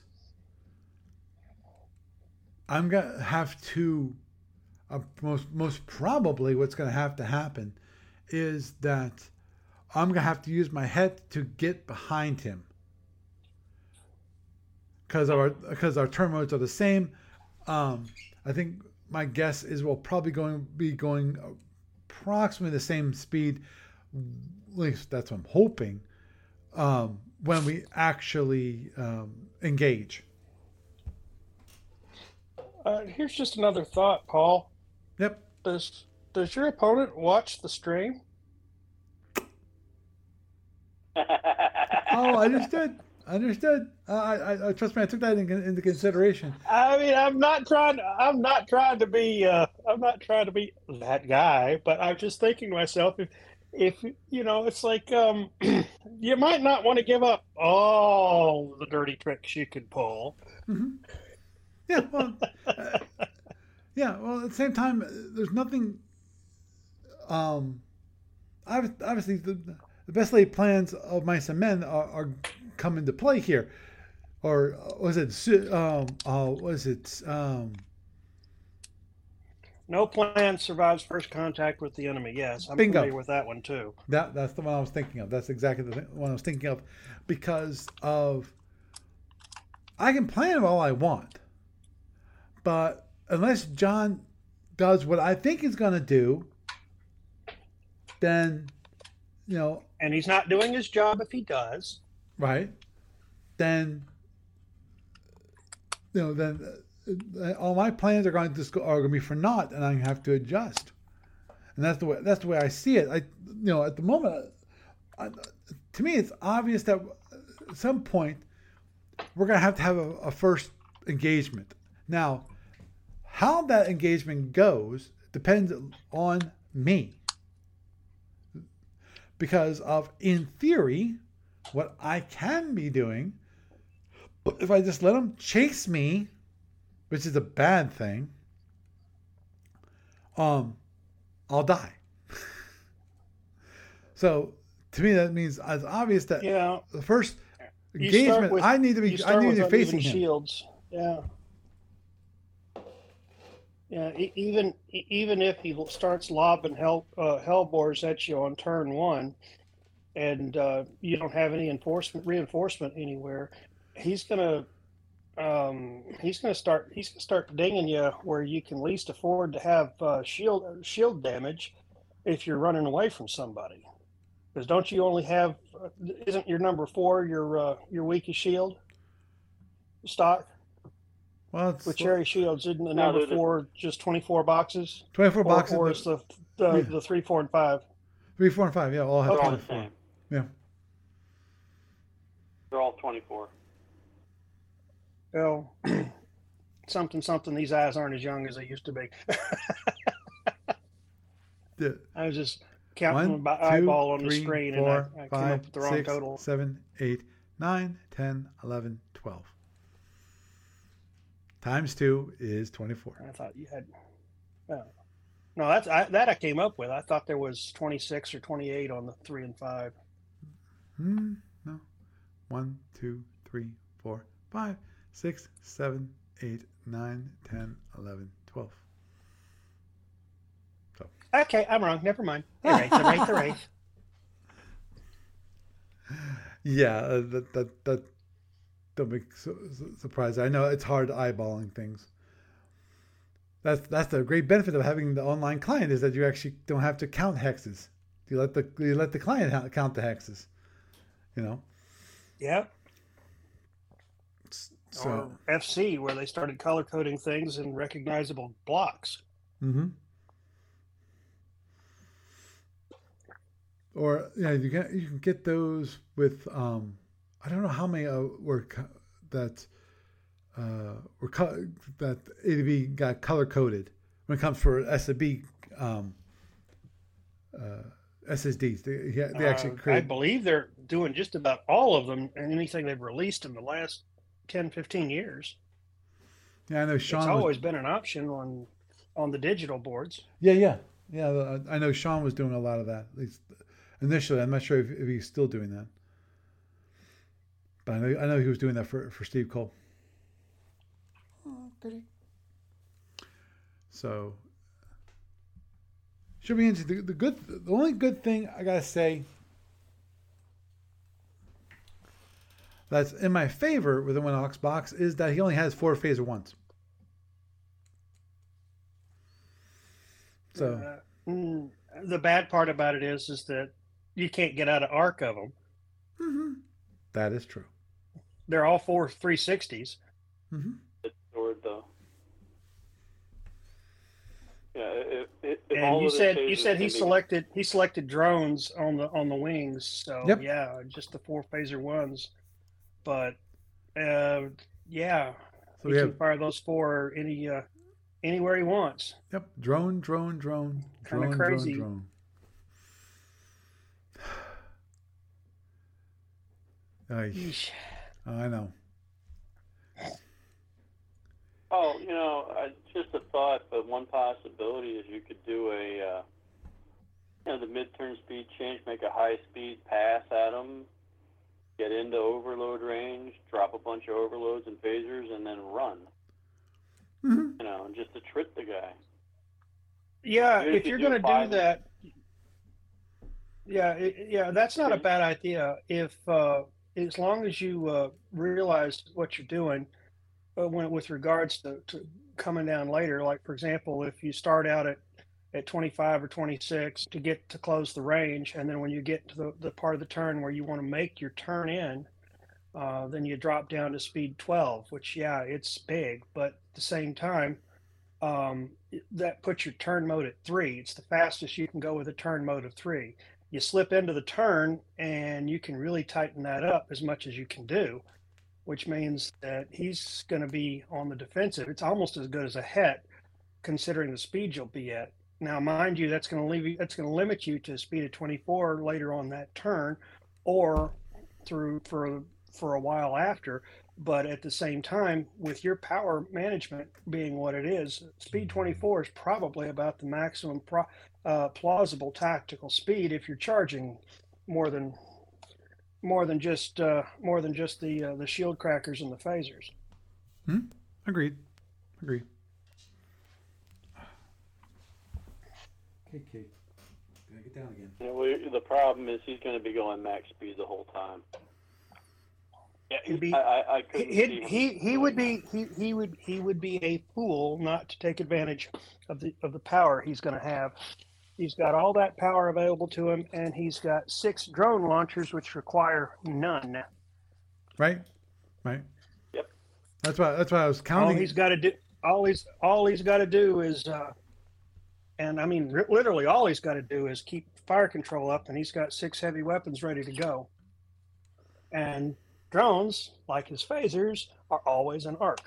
I'm going to have to, uh, most, most probably what's going to have to happen is that I'm going to have to use my head to get behind him. Because our because our turn modes are the same. Um, I think my guess is we'll probably going be going approximately the same speed. At least that's what I'm hoping. Um, when we actually um, engage. Uh, here's just another thought, Paul. Yep. Does Does your opponent watch the stream? Oh, understood. Understood. Uh, I, I trust me. I took that in, into consideration. I mean, I'm not trying. To, I'm not trying to be. Uh, I'm not trying to be that guy. But I'm just thinking to myself, if, if you know, it's like um, you might not want to give up all the dirty tricks you could pull. Mm-hmm. Yeah. Well. uh, yeah. Well, at the same time, there's nothing. Um, obviously, the the best laid plans of mice and men are, are come into play here. Or was it, um, uh, was it, um, No plan survives first contact with the enemy. Yes, I'm bingo. familiar with that one too. That, that's the one I was thinking of. That's exactly the one I was thinking of because of, I can plan all I want, but unless John does what I think he's going to do, then, you know. And he's not doing his job if he does. Right. Then, you know, then uh, all my plans are going to just go, are going to be for naught, and I have to adjust. And that's the way that's the way I see it. I, you know, at the moment, I, to me, it's obvious that at some point we're going to have to have a, a first engagement. Now, how that engagement goes depends on me, because of, in theory, what I can be doing. If I just let them chase me, which is a bad thing, um, I'll die. So to me, that means it's obvious that Yeah. the first engagement, with, I need to be, I need to be facing him. Shields. Yeah. Yeah. E- even even if he starts lobbing hell uh, hellbores at you on turn one, and uh, you don't have any enforcement reinforcement anywhere, he's gonna um, he's gonna start he's gonna start dinging you where you can least afford to have uh, shield shield damage if you're running away from somebody. Because don't you only have uh, isn't your number four your uh, your weakest shield stock? Well, it's With cherry shields, isn't the No, number they're the- four just twenty-four boxes? twenty-four Or, boxes. or but is the the, Yeah. the three, four, and five? three, four, and five. Yeah, all have Okay. They're all the twenty-four. same. Yeah. They're all twenty-four. Well, something something. These eyes aren't as young as they used to be. Yeah. I was just counting One, by two, eyeball on the three, screen, four, and I, I came five, up with the wrong six, total. seven, eight, nine, ten, eleven, twelve. Times two is twenty-four. I thought you had. Oh. No, that's I, that I came up with. I thought there was twenty-six or twenty-eight on the three and five. Hmm, no. One, two, three, four, five, six, seven, eight, nine, ten, eleven, twelve. So. Okay, I'm wrong. Never mind. Erase, erase, erase. Yeah, uh, that that that don't make su- su- surprise. I know it's hard eyeballing things. That's that's the great benefit of having the online client is that you actually don't have to count hexes. You let the you let the client ha- count the hexes. You know. Yep. So. Or F C, where they started color coding things in recognizable blocks. Mm-hmm. Or yeah, you can you can get those with um, I don't know how many uh, were co- that uh, were co- that A D B got color coded when it comes for S S D um, uh, S S Ds. They, they actually Uh, I create. believe they're doing just about all of them and anything they've released in the last ten, fifteen years. Yeah, I know Sean. It's was, always been an option on on the digital boards. yeah, yeah, yeah. uh, I know Sean was doing a lot of that. At least initially, I'm not sure if, if he's still doing that. But I know I know he was doing that for, for Steve Cole. Oh, goody. So should be interesting. The, the good, the only good thing I gotta say that's in my favor with the Winox box is that he only has four phaser ones. So Uh, mm, the bad part about it is, is that you can't get out of arc of them. mm-hmm. That is true. They're all four three sixties. Mm-hmm. It's stored though. Yeah, if, if, if And all you of the said you phases said he can be- selected he selected drones on the on the wings. So Yep. yeah, just the four phaser ones. But uh, yeah, So he we can have fire those four any uh, anywhere he wants. yep drone, drone, drone, Kinda drone, crazy. drone, drone. Ay, Yeesh. I know. Oh, you know, I, just a thought, but one possibility is you could do a, uh, you know, the mid-turn speed change, make a high-speed pass at them, get into overload range, drop a bunch of overloads and phasers, and then run. Mm-hmm. You know, just to trick the guy. Yeah, Even if you you're do going to five- do that, yeah, it, yeah, that's not a bad idea. If uh, as long as you uh, realize what you're doing, uh, when with regards to, to coming down later, like for example, if you start out at at twenty-five or twenty-six to get to close the range, and then when you get to the, the part of the turn where you want to make your turn in, uh, then you drop down to speed twelve, which yeah, it's big, but at the same time, um, that puts your turn mode at three. It's the fastest you can go with a turn mode of three. You slip into the turn, and you can really tighten that up as much as you can do, which means that he's going to be on the defensive. It's almost as good as a het, considering the speed you'll be at. Now, mind you, that's going to leave you. That's going to limit you to a speed of twenty-four later on that turn, or through for for a while after. But at the same time, with your power management being what it is, speed twenty-four is probably about the maximum pro, uh, plausible tactical speed if you're charging more than more than just uh, more than just the uh, the shield crackers and the phasers. Hmm? Agreed. Agreed. Okay, Kate. Gotta get down again. You know, we, the problem is he's going to be going max speed the whole time. Yeah, he'd be, I, I, I couldn't see he him he he would doing be he, he would he would be a fool not to take advantage of the of the power he's going to have. He's got all that power available to him, and he's got six drone launchers which require none. Right? Right. Yep. That's why that's why I was All counting. he's got to do all he's all he's got to do is, uh, and I mean r- literally all he's got to do is keep fire control up, and he's got six heavy weapons ready to go. And drones, like his phasers, are always an arc.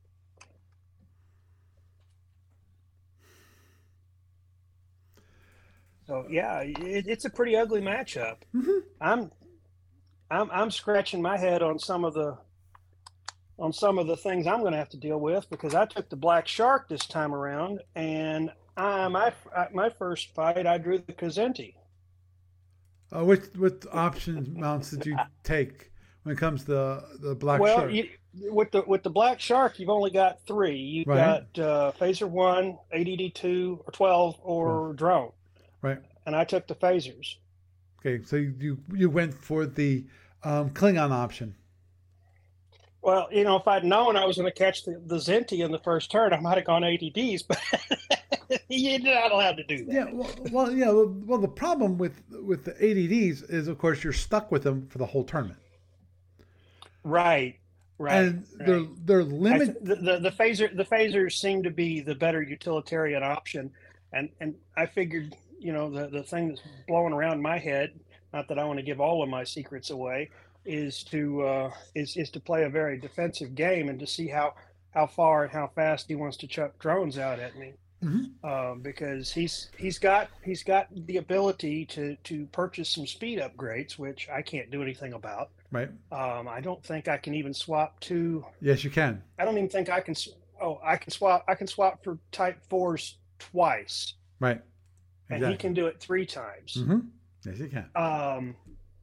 So yeah, it, it's a pretty ugly matchup. Mm-hmm. I'm, I'm, I'm scratching my head on some of the, on some of the things I'm going to have to deal with, because I took the Black Shark this time around, and I, my my first fight I drew the Kazenti. Uh, which what options mounts did you take when it comes to the, the black well, shark? You, with the with the Black Shark, you've only got three. You've Right. got uh, Phaser One, A D D Two, or twelve, or drone. Right. And I took the phasers. Okay, so you you went for the um, Klingon option. Well, you know, if I'd known I was going to catch the, the Zenti in the first turn, I might have gone A D Ds, but you're not allowed to do that. Yeah, well, well yeah, well, well, the problem with with the A D Ds is, of course, you're stuck with them for the whole tournament. Right, right. And they're right. they're I limited. th- the, the the phaser the phasers seem to be the better utilitarian option, and and I figured, you know, the the thing that's blowing around my head, not that I want to give all of my secrets away, is to uh, is is to play a very defensive game and to see how how far and how fast he wants to chuck drones out at me. Mm-hmm. Um, because he's he's got he's got the ability to to purchase some speed upgrades, which I can't do anything about. Right. Um, I don't think I can even swap two. Yes, you can. I don't even think I can. s- Oh, I can swap. I can swap for Type Fours twice, Right. and Exactly. he can do it three times. Mm-hmm. Yes, you can. Um,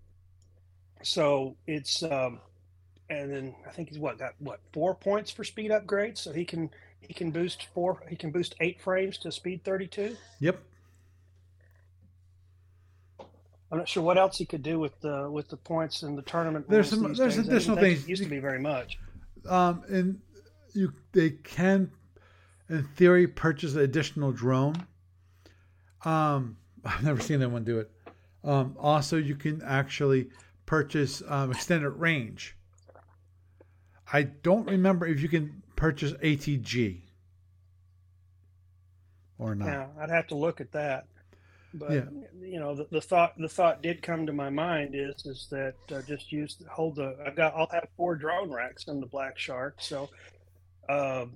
so it's um, and then I think he's what got what four points for speed upgrades, so he can he can boost four. He can boost eight frames to speed thirty-two. Yep. I'm not sure what else he could do with the with the points in the tournament. There's rules some- these there's days. I didn't additional think things. It used to be very much. Um, and you they can, in theory, purchase an additional drone. Um, I've never seen anyone do it. Um, also, you can actually purchase um, extended range. I don't remember if you can purchase A T G or not. Yeah, I'd have to look at that. But Yeah. you know, the, the thought the thought did come to my mind is is that uh, just use hold the I've got I'll have four drone racks in the Black Shark. So, um,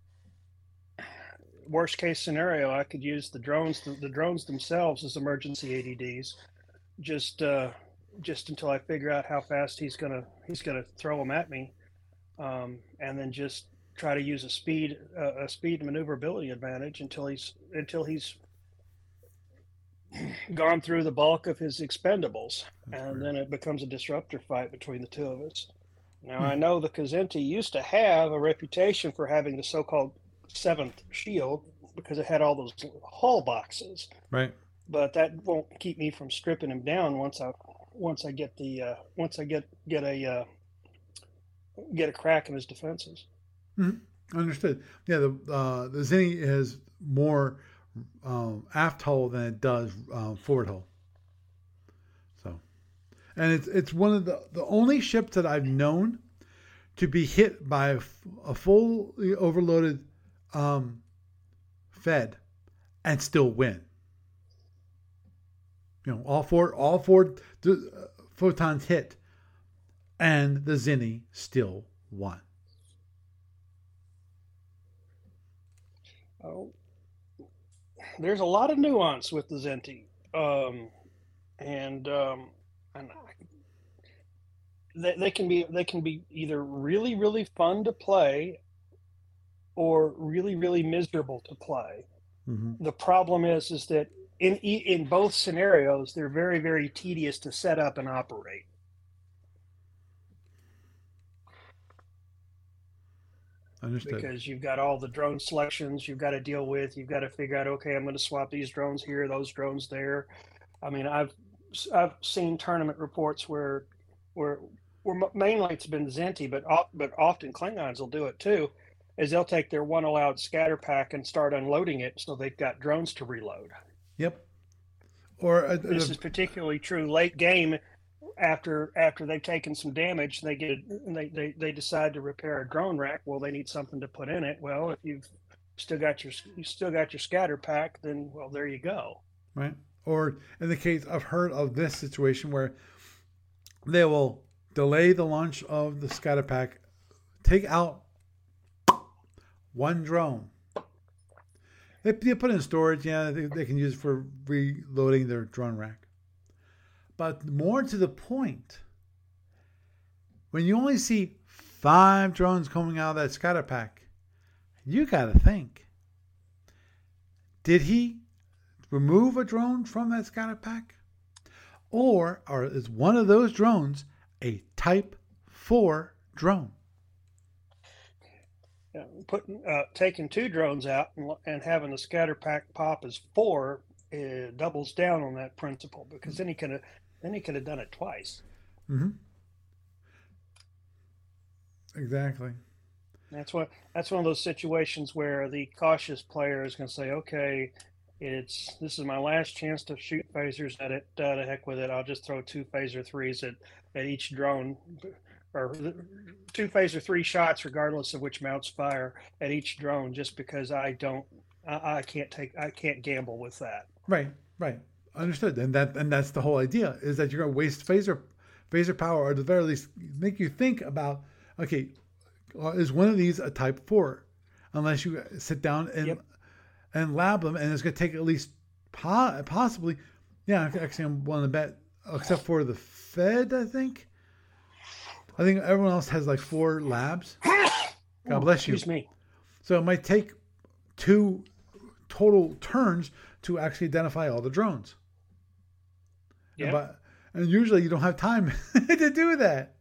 worst case scenario, I could use the drones the, the drones themselves as emergency A D Ds, just uh, just until I figure out how fast he's gonna he's gonna throw them at me, um, and then just try to use a speed uh, a speed maneuverability advantage until he's until he's gone through the bulk of his expendables, That's and weird. Then it becomes a disruptor fight between the two of us. Now, hmm. I know the Kzinti used to have a reputation for having the so-called seventh shield because it had all those hull boxes. Right. But that won't keep me from stripping him down once I once I get the uh, once I get get a uh, get a crack in his defenses. Mm-hmm. Understood. Yeah, the uh, the Zinni has more um, aft hull than it does um, forward hull. So, and it's it's one of the the only ships that I've known to be hit by a, a fully overloaded um, Fed and still win. You know, all four all four uh, photons hit, and the Zinni still won. Oh, there's a lot of nuance with the Zinti, um, and um, and I, they they can be they can be either really really fun to play, or really really miserable to play. Mm-hmm. The problem is is that in in both scenarios they're very very tedious to set up and operate. Understood. Because you've got all the drone selections you've got to deal with. You've got to figure out, okay, I'm going to swap these drones here, those drones there. I mean, I've I've seen tournament reports where where where mainly it's been Zinti, but but often Klingons will do it too. Is they'll take their one allowed scatter pack and start unloading it, so they've got drones to reload. Yep. Or uh, this uh, is particularly true late game. After after they've taken some damage, they get they, they they decide to repair a drone rack. Well, they need something to put in it. Well, if you've still got your you still got your scatter pack, then well, there you go. Right. Or in the case, I've heard of this situation where they will delay the launch of the scatter pack, take out one drone. They, they put it in storage. Yeah, they, they can use it for reloading their drone rack. But more to the point, when you only see five drones coming out of that scatter pack, you got to think, did he remove a drone from that scatter pack? Or, or is one of those drones a Type four drone? Yeah, putting, uh, taking two drones out and, and having the scatter pack pop as four uh, doubles down on that principle, because then he could have then he could have done it twice. Mm-hmm. Exactly. That's what that's one of those situations where the cautious player is going to say, "Okay, it's this is my last chance to shoot phasers at it. Uh, to heck with it. I'll just throw two phaser threes at, at each drone, or two phaser three shots, regardless of which mounts fire at each drone, just because I don't, I, I can't take, I can't gamble with that." Right. Right. Understood. And that and that's the whole idea, is that you're going to waste phaser phaser power, or at the very least make you think about, okay, is one of these a Type four? Unless you sit down and yep. and lab them, and it's going to take at least po- possibly, yeah, actually I'm willing to bet, except for the Fed, I think. I think everyone else has like four labs. God bless you. Excuse me. So it might take two total turns to actually identify all the drones. Yeah. And, by, and usually you don't have time to do that.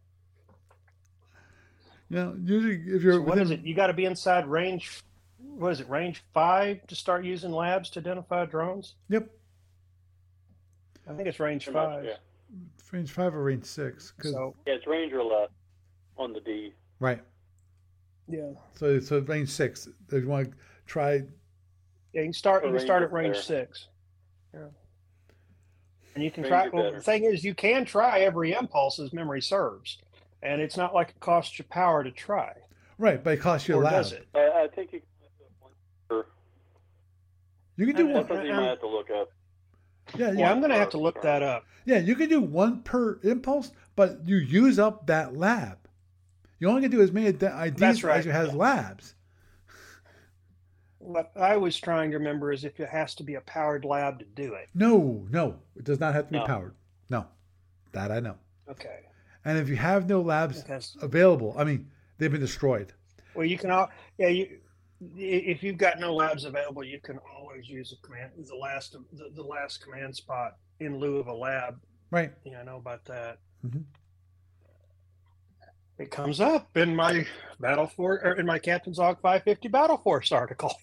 You know, usually if you're so what within, is it? You got to be inside range. What is it? Range five to start using labs to identify drones. Yep. I think it's range Pretty five. much, yeah. Range five or range six. So yeah, it's range or less on the D. Right. Yeah. So so range six. If you want to try. Yeah, you can start. You can start at range there. six. Yeah. And you can Range try. are Well, better. the thing is, you can try every impulse as memory serves, and it's not like it costs you power to try. Right, but it costs you Or a lab. does it? I, I think you can do one per. You can do I'm- one. That's something you might have to look up. Yeah, Yeah, yeah, I'm going to have to look that up. yeah. You can do one per impulse, but you use up that lab. You only can do as many I Ds That's right. as you has labs. What I was trying to remember is if it has to be a powered lab to do it. No, no, it does not have to be No. powered. No, that I know. Okay. And if you have no labs Because, available, I mean, they've been destroyed. well, you can all. Yeah, you. if you've got no labs available, you can always use a command, the last the, the last command spot in lieu of a lab. Right. Yeah, I know about that. Mm-hmm. It comes up in my Battle Force or in my Captain's Log five fifty Battle Force article.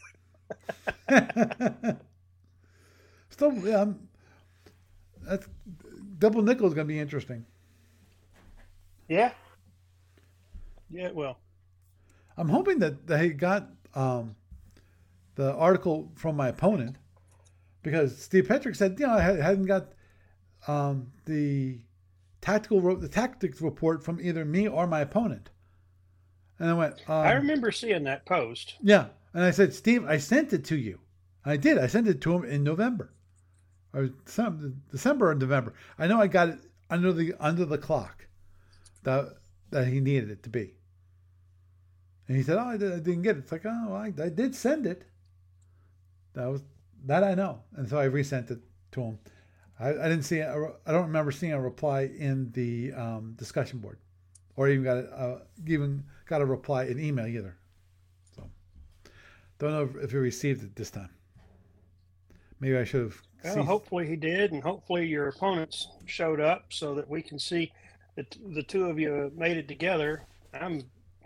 Still, yeah, I'm, that's double nickel is going to be interesting. Yeah. Yeah, it will. I'm hoping that they got um, the article from my opponent, because Steve Petrick said, you know, I hadn't got um, the tactical the tactics report from either me or my opponent. And I went, um, I remember seeing that post. Yeah. And I said, Steve, I sent it to you. I did. I sent it to him in November. Or some December or November. I know I got it under the under the clock that that he needed it to be. And he said, "Oh, I, did, I didn't get it." It's like, "Oh, well, I, I did send it." That was that I know, and so I resent it to him. I, I didn't see. A, I don't remember seeing a reply in the um, discussion board, or even got a, even got a reply in email either. So, don't know if, if he received it this time. Maybe I should have. Well, hopefully he did, and hopefully your opponents showed up so that we can see that the two of you made it together. I'm.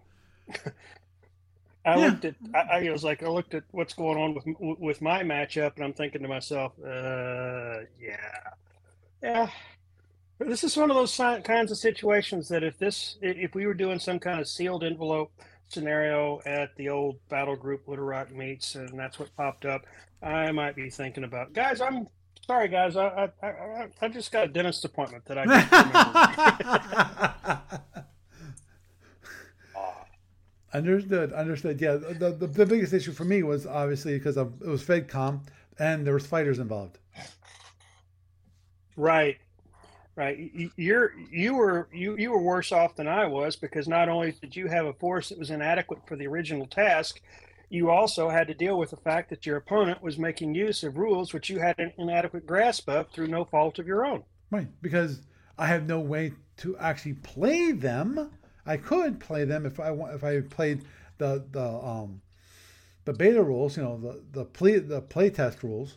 I yeah. looked at. I, I was like, I looked at what's going on with with my matchup, and I'm thinking to myself, uh, yeah, yeah. This is one of those kinds of situations that if this, if we were doing some kind of sealed envelope scenario at the old Battle Group Little Rock meets, and that's what popped up, I might be thinking about, guys, I'm sorry, guys, I I I, I just got a dentist appointment that I just remembered. Understood, understood. Yeah, the, the the biggest issue for me was obviously because of, it was FedCom and there was fighters involved. Right, right. You're you were you you were worse off than I was, because not only did you have a force that was inadequate for the original task, you also had to deal with the fact that your opponent was making use of rules which you had an inadequate grasp of through no fault of your own. Right, because I have no way to actually play them. I could play them if I want, if I played the the um the beta rules, you know, the the play the play test rules.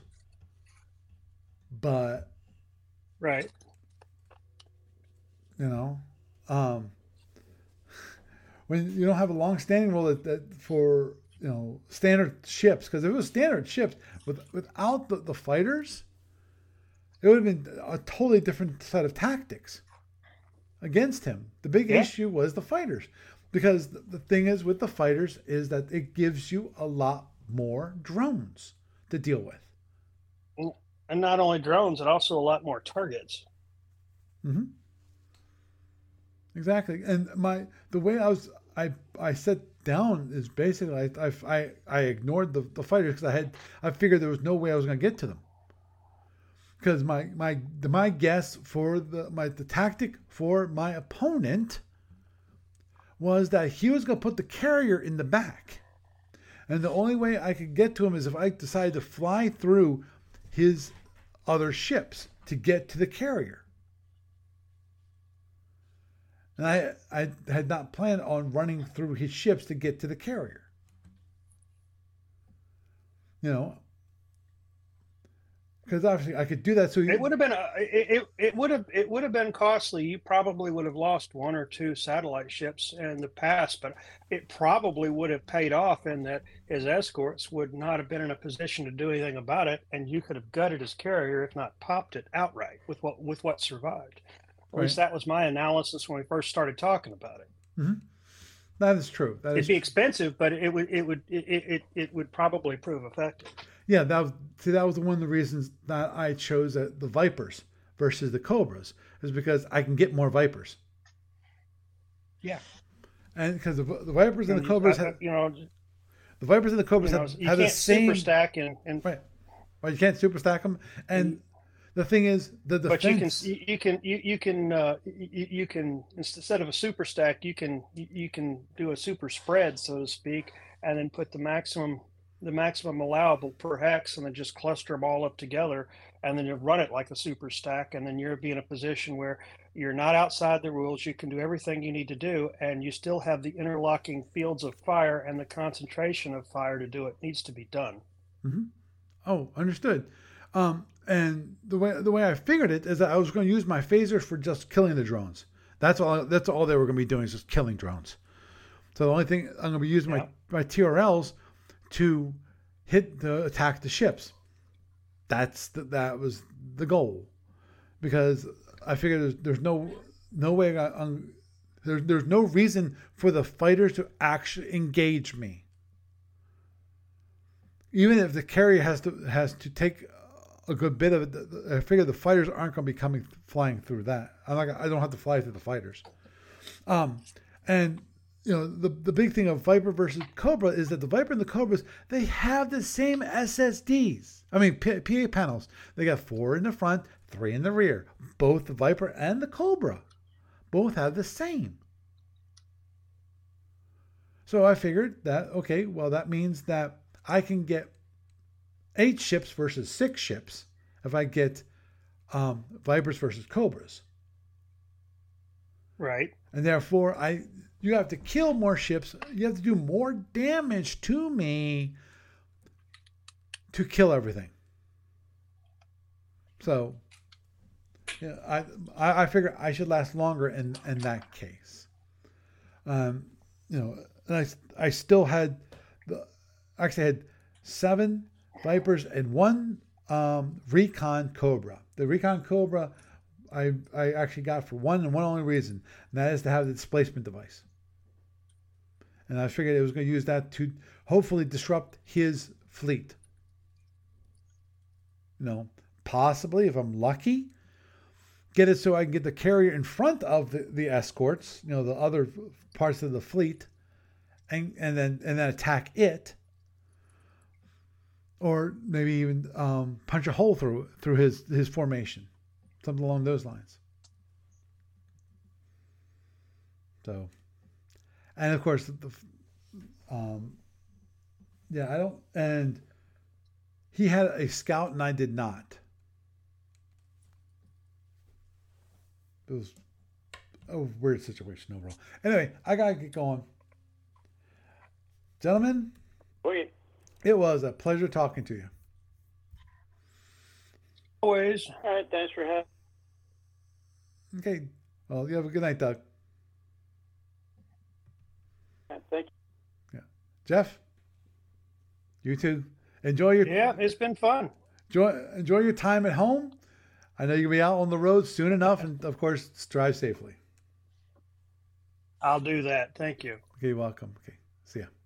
But right, you know, um, when you don't have a long-standing rule that, that for you know standard ships, because if it was standard ships with without the, the fighters, it would have been a totally different set of tactics against him. The big yeah. issue was the fighters, because the, the thing is with the fighters is that it gives you a lot more drones to deal with, and not only drones, but also a lot more targets. Mm-hmm. Exactly. And my the way I was I I set down is basically I I I ignored the, the fighters because I had I figured there was no way I was going to get to them. Because my my the, my guess for the my the tactic for my opponent was that he was going to put the carrier in the back, and the only way I could get to him is if I decided to fly through his other ships to get to the carrier. And I I had not planned on running through his ships to get to the carrier. You know. Because obviously I could do that. So you, it would have been a, it, it would have it would have been costly. You probably would have lost one or two satellite ships in the past, but it probably would have paid off in that his escorts would not have been in a position to do anything about it, and you could have gutted his carrier, if not popped it outright with what with what survived. At least right. that was my analysis when we first started talking about it. Mm-hmm. That is true. That It'd is be true. expensive, but it would it would it, it it would probably prove effective. Yeah, that was see that was one of the reasons that I chose the, the Vipers versus the Cobras, is because I can get more Vipers. Yeah, and because the, the Vipers and the Cobras have, you know, the Vipers and the Cobras you know, have, you have can't the same super stack and, and right. Well, you can't super stack them, and mm-hmm. the thing is the defense. But you can you can you, you can uh, you, you can instead of a super stack, you can you can do a super spread, so to speak, and then put the maximum the maximum allowable per hex, and then just cluster them all up together, and then you run it like a super stack, and then you'll be in a position where you're not outside the rules. You can do everything you need to do, and you still have the interlocking fields of fire and the concentration of fire to do it needs to be done. Mm-hmm. Oh, understood. Um, and the way the way I figured it is that I was going to use my phasers for just killing the drones. That's all. That's all they were going to be doing is just killing drones. So the only thing I'm going to be using yeah. my my T R Ls to hit the attack the ships. That's the, that was the goal, because I figured there's, there's no no way I, I'm, there's there's no reason for the fighters to actually engage me. Even if the carrier has to has to take a good bit of it, I figure the fighters aren't going to be coming flying through that. I'm not. I don't have to fly through the fighters. Um, and you know the the big thing of Viper versus Cobra is that the Viper and the Cobras, they have the same S S Ds. I mean P- PA panels. They got four in the front, three in the rear. Both the Viper and the Cobra, both have the same. So I figured that okay, well that means that I can get eight ships versus six ships if I get um, Vipers versus Cobras. Right. And therefore, I you have to kill more ships. You have to do more damage to me to kill everything. So, yeah, I I, I figure I should last longer in, in that case. Um, you know, and I I still had the actually had seven Vipers and one um, Recon Cobra. The Recon Cobra I I actually got for one and one only reason, and that is to have the displacement device. And I figured it was going to use that to hopefully disrupt his fleet. You know, possibly, if I'm lucky, get it so I can get the carrier in front of the, the escorts, you know, the other parts of the fleet, and and then and then attack it. Or maybe even um, punch a hole through through his, his formation. Something along those lines. So, and of course, the, um, yeah, I don't, and he had a scout and I did not. It was a weird situation overall. Anyway, I gotta get going. Gentlemen. Wait. It was a pleasure talking to you. Always. All right, thanks for having me. Okay. Well, you have a good night, Doug. Yeah, thank you. Yeah. Jeff, you too. Enjoy your Yeah, it's been fun. Enjoy, enjoy your time at home. I know you'll be out on the road soon enough, and of course, drive safely. I'll do that. Thank you. Okay, you're welcome. Okay, see ya.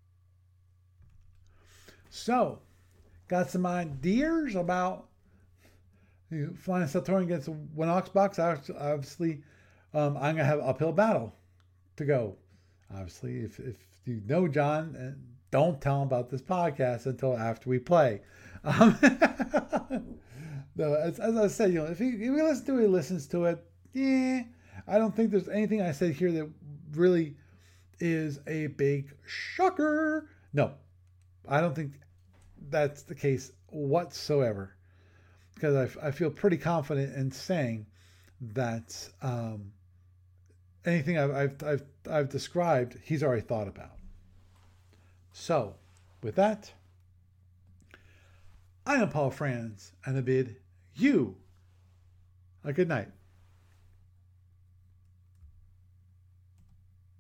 So, got some ideas about you know, flying Saturn against a Winox box. Obviously, um, I'm going to have an uphill battle to go. Obviously, if, if you know John, and don't tell him about this podcast until after we play. Um, no, as, as I said, you know, if he, if he listens to it, he listens to it. Yeah, I don't think there's anything I said here that really is a big shocker. No. I don't think that's the case whatsoever, because I, I feel pretty confident in saying that um, anything I've, I've, I've, I've described, he's already thought about. So, with that, I am Paul Franz, and I bid you a good night.